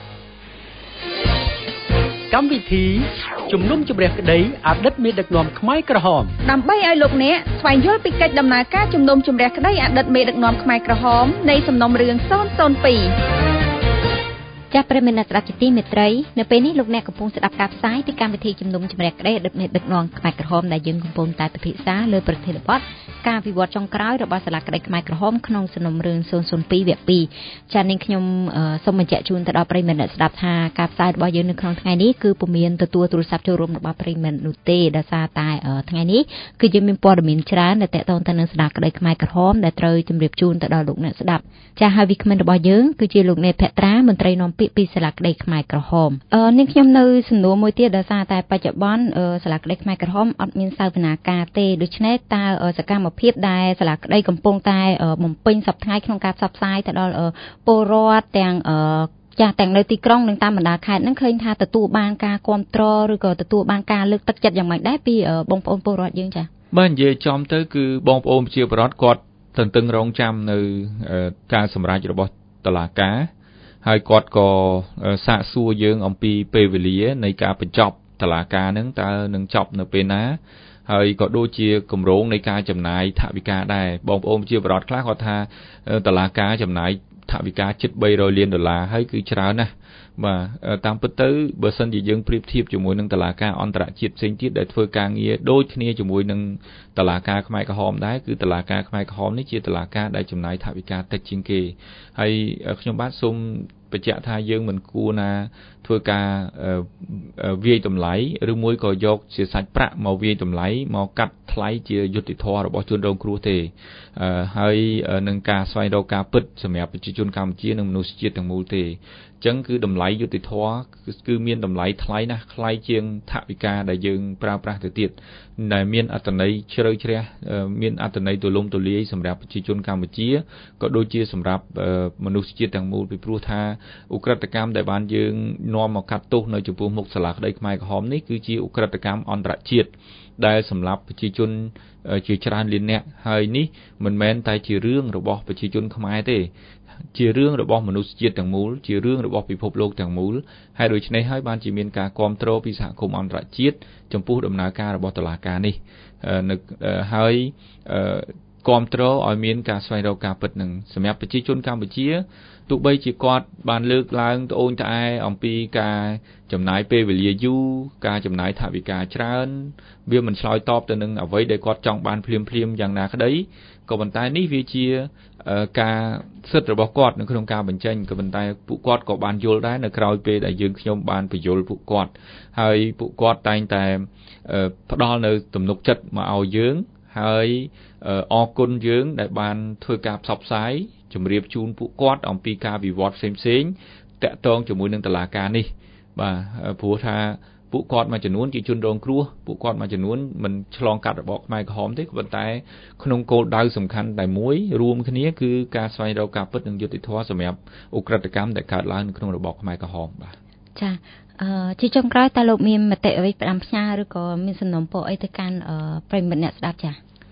កម្មវិធីជំនុំជម្រះក្តីអតីតមេដឹកនាំខ្មែរក្រហមដើម្បីឲ្យលោកអ្នកស្វែងយល់ពីកិច្ចដំណើរការជំនុំជម្រះក្តីអតីតមេដឹកនាំខ្មែរក្រហមនៃសំណុំរឿងศูนย์ศูนย์สองចាប់ប្រិមិត្តស្ដាប់ជាទីមេត្រីនៅពេលនេះលោកអ្នកកំពុងស្ដាប់ការផ្សាយពីកម្មវិធីជំនុំជម្រះក្តីអតីតមេដឹកនាំខ្មែរក្រហមដែលយើងកំពុងតែពិភាក្សាលើប្រធានបទការវិវត្តចុងក្រោយរបស់សាលាក្តីខ្មែរក្រហមក្នុងសំណុំរឿងศูนย์ศูนย์สองវគ្គពីរចា៎នាងខ្ញុំសូមបញ្ជាក់ជូនទៅដល់ប្រិមិត្តអ្នកស្ដាប់ថាការផ្សាយរបស់យើងនៅក្នុងថ្ងៃនេះគឺពុំមានទទួលទូរស័ព្ទចូលរួមរបស់ប្រិមិត្តនោះទេដោយសារតែថ្ងៃនេះគឺយើងមានព័ត៌មានច្រើនដែលតកតងទៅនឹងសាលាក្តីខ្មែរក្រហមដែលត្រូវជម្រាបជូនទៅដល់លោកអ្នកស្ដាប់ចា៎ហើយវិក្កាមរបស់យើងគឺជាលោកនេតភត្រាមន្ត្រីនាំពាក្យពីសាលាក្តីខ្មែរក្រហមអឺនាងខ្ញុំនៅសំណួរមួយទៀតដោយសារតែបច្ចុប្បន្នសាលាក្តីខ្មែរក្រហមអត់មានសាវនាការទេដូច្នេះតើសកម្មភាពដែលសាលាក្តីកំពុងតែបំពេញសប្តាហ៍ក្នុងការផ្សព្វផ្សាយទៅដល់ពលរដ្ឋទាំងចាស់ទាំងនៅទីក្រុងនិងតាមបណ្ដាខេត្តហ្នឹងឃើញថាទទួលបានការគ្រប់គ្រងឬក៏ទទួលបានការលើកទឹកចិត្តយ៉ាងម៉េចដែរពីបងប្អូនពលរដ្ឋយើងចា៎បាទនិយាយចំទៅគឺបងប្អូនប្រជាពលរដ្ឋគាត់ទន្ទឹងរង់ចាំនៅការសម្រេចរបស់តុលាការហើយគាត់ក៏សាកសួរយើងអំពីពេលវេលានៃការបញ្ចប់តុលាការហ្នឹងតើនឹងចប់នៅពេលណាហើយក៏ដូចជាគម្រោងនៃការចំណាយថវិកាដែរបងប្អូនជាបរិវត្តខ្លះគាត់ថាតុលាការចំណាយថវិកាជិតបីរយលានដុល្លារហើយគឺច្រើនណាស់បាទតាមពិតទៅបើសិនជាយើងប្រៀបធៀបជាមួយនឹងតុលាការអន្តរជាតិផ្សេងទៀតដែលធ្វើការងារដូចគ្នាជាមួយនឹងតុលាការខ្មែរក្រហមដែរគឺតុលាការខ្មែរក្រហមនេះជាតុលាការដែលចំណាយថវិកាតិចជាងគេហើយខ្ញុំបាទសូមបញ្ជាក់ថាយើងមិនគួរណាធ្វើការវាយតម្លៃឬមួយក៏យកជាសាច់ប្រាក់មកវាយតម្លៃមកកាត់ថ្លៃជាយុត្តិធម៌របស់ជនរងគ្រោះទេហើយនឹងការស្វែងរកការពិតសម្រាប់ប្រជាជនកម្ពុជានិងមនុស្សជាតិទាំងមូលទេអញ្ចឹងគឺតម្លៃយុត្តិធម៌គឺមានតម្លៃថ្លៃណាស់ថ្លៃជាងថវិកាដែលយើងប្រើប្រាស់ទៅទៀតដែលមានអត្ថន័យជ្រៅជ្រះមានអត្ថន័យទូលំទូលាយសម្រាប់ប្រជាជនកម្ពុជាក៏ដូចជាសម្រាប់មនុស្សជាតិទាំងមូលពីព្រោះថាឧក្រិដ្ឋកម្មដែលបានយើងនាំមកកាត់ទោសនៅចំពោះមុខសាលាក្តីខ្មែរក្រហមនេះគឺជាឧក្រិដ្ឋកម្មអន្តរជាតិដែលសម្រាប់ប្រជាជនជាច្រើនលាននាក់ហើយនេះមិនមែនតែជារឿងរបស់ប្រជាជនខ្មែរទេជារឿងរបស់មនុស្សជាតិទាំងមូលជារឿងរបស់ពិភពលោកទាំងមូលហើយដូច្នេះហើយបានជាមានការគ្រប់គ្រងពីសហគមន៍អន្តរជាតិចំពោះដំណើរការរបស់តុលាការនេះហើយគ្រប់គ្រងឲ្យមានការស្វែងរកការពិតនឹងសម្រាប់ប្រជាជនកម្ពុជាទោះបីជាគាត់បានលើកឡើងត្អូញត្អែអំពីការចំណាយពេលវេលាយូរការចំណាយថវិកាច្រើនវាមិនឆ្លើយតបទៅនឹងអ្វីដែលគាត់ចង់បានភ្លាមភ្លាមយ៉ាងណាក្តីក៏ប៉ុន្តែនេះវាជាការសិទ្ធិរបស់គាត់នៅក្នុងការបញ្ចេញក៏ប៉ុន្តែពួកគាត់ក៏បានយល់ដែរនៅក្រៅពេលដែលយើងខ្ញុំបានបញ្យល់ពួកគាត់ហើយពួកគាត់តែងតែផ្ដល់នៅទំនុកចិត្តមកឲ្យយើងហើយអរគុណយើងដែលបានធ្វើការផ្សព្វផ្សាយជម្រាបជូនពួកគាត់អំពីការវិវត្តផ្សេងៗតាក់ទងជាមួយនឹងតុលាការនេះបាទព្រោះថាពួកគាត់មួយចំនួនជាជនរងគ្រោះពួកគាត់មួយចំនួនមិនឆ្លងកាត់របបខ្មែរក្រហមទេក៏ប៉ុន្តែក្នុងគោលដៅសំខាន់តែមួយរួមគ្នាគឺការស្វែងរកការពិតនិងយុត្តិធម៌សម្រាប់ឧក្រិដ្ឋកម្មដែលកើតឡើងនៅក្នុងរបបខ្មែរក្រហមបាទចាអឺជាចុងក្រោយតើលោកមានមតិអ្វីផ្ដាំផ្ញើឬក៏មានសំណុំពរអីទៅកាន់ប្រិយមិត្តអ្នកស្ដាប់ចា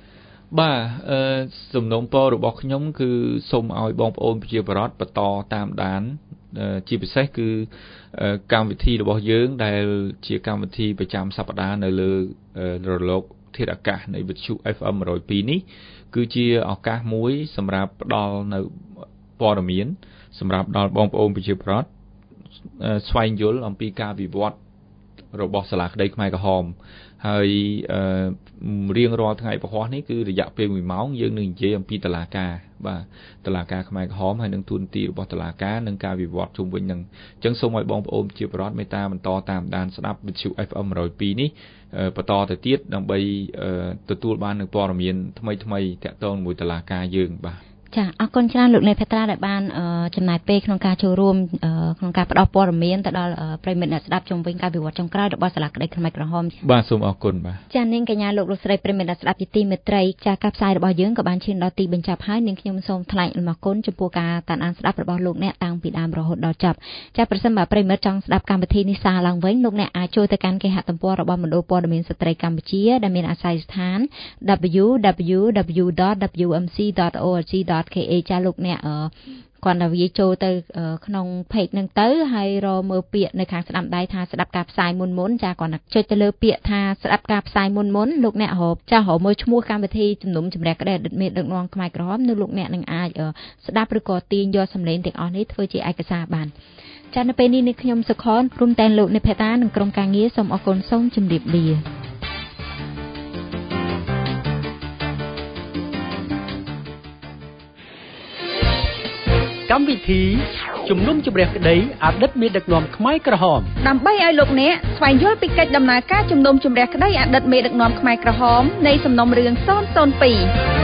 បាទអឺសំណូមពររបស់ខ្ញុំគឺសូមឲ្យបងប្អូនប្រជាពលរដ្ឋបន្តតាមដានជាពិសេសគឺកម្មវិធីរបស់យើងដែលជាកម្មវិធីប្រចាំសប្តាហ៍នៅលើរលកធាតុអាកាសនៃវិទ្យុ เอฟ เอ็ม one oh twoនេះគឺជាឱកាសមួយសម្រាប់ផ្ដល់នៅព័ត៌មានសម្រាប់ដល់បងប្អូនប្រជាពលរដ្ឋស្វែងយល់អំពីការវិវត្តរបស់សាលាក្តីខ្មែរក្រហមហើយរៀងរាល់ថ្ងៃពហុនេះគឺរយៈពេលoneម៉ោងយើងនឹងនិយាយអំពីតុលាការបាទតុលាការខ្មែរក្រហមហើយនឹងទូនទីរបស់តុលាការនិងការវិវត្តជុំវិញនឹងអញ្ចឹងសូមឲ្យបងប្អូនជាពលរដ្ឋមេត្តាបន្តតាមដានស្ដាប់វិទ្យុ เอฟ เอ็ม one oh twoនេះបន្តទៅទៀតដើម្បីទទួលបាននូវព័ត៌មានថ្មីថ្មីទាក់ទងជាមួយតុលាការយើងបាទចាអរគុណច្រើនលោកអ្នកភេត្រាដែលបានចំណាយពេលក្នុងការចូលរួមក្នុងការផ្តល់ព័ត៌មានទៅដល់ប្រិយមិត្តអ្នកស្ដាប់ជុំវិញការវិវត្តចុងក្រោយរបស់សាលាក្តីខ្មែរក្រហមបាទសូមអរគុណបាទចានាងកញ្ញាលោកលោកស្រីប្រិយមិត្តអ្នកស្ដាប់ជាទីមេត្រីចាការផ្សាយរបស់យើងក៏បានឈានដល់ទីបញ្ចប់ហើយនាងខ្ញុំសូមថ្លែងអំណរគុណចំពោះការតាមដានស្ដាប់របស់លោកអ្នកតាំងពីដើមរហូតដល់ចប់ចាប្រសិនបើប្រិយមិត្តចង់ស្ដាប់កម្មវិធីនេះសារឡើងវិញលោកអ្នកអាចចូលទៅកាន់គេហទំព័ររបស់មណ្ឌលព័ត៌មានស្ត្រីកម្ពុជាដែលមានអាស័យដ្ឋាន double-u double-u double-u dot w m c dot org dot k a ចាលោកអ្នកអឺគាត់ថាវាចូលទៅក្នុង page ហ្នឹងទៅហើយរកមើលពាក្យនៅខាងស្ដាំដៃថាស្ដាប់ការផ្សាយមុនមុនចាគាត់ចុចទៅលើពាក្យថាស្ដាប់ការផ្សាយមុនមុនលោកអ្នករកចារកមើលឈ្មោះកម្មវិធីជំនុំជម្រះក្តីអតីតមេដឹកនាំខ្មែរក្រហមនៅលោកអ្នកនឹងអាចស្ដាប់ឬក៏ទាញយកសម្លេងទាំងអស់នេះធ្វើជាឯកសារបានចានៅពេលនេះនេះខ្ញុំសុខនព្រមទាំងលោកនិភេតានិងក្រុមការងារសូមអរគុណសូមជម្រាបលាកម្មវិធីជំនុំជម្រះក្តីអតីតមេដឹកនាំខ្មែរក្រហមដើម្បីឲ្យលោកអ្នកស្វែងយល់ពីកិច្ចដំណើរការជំនុំជម្រះក្តីអតីតមេដឹកនាំខ្មែរក្រហមនៃសំណុំរឿងzone zone two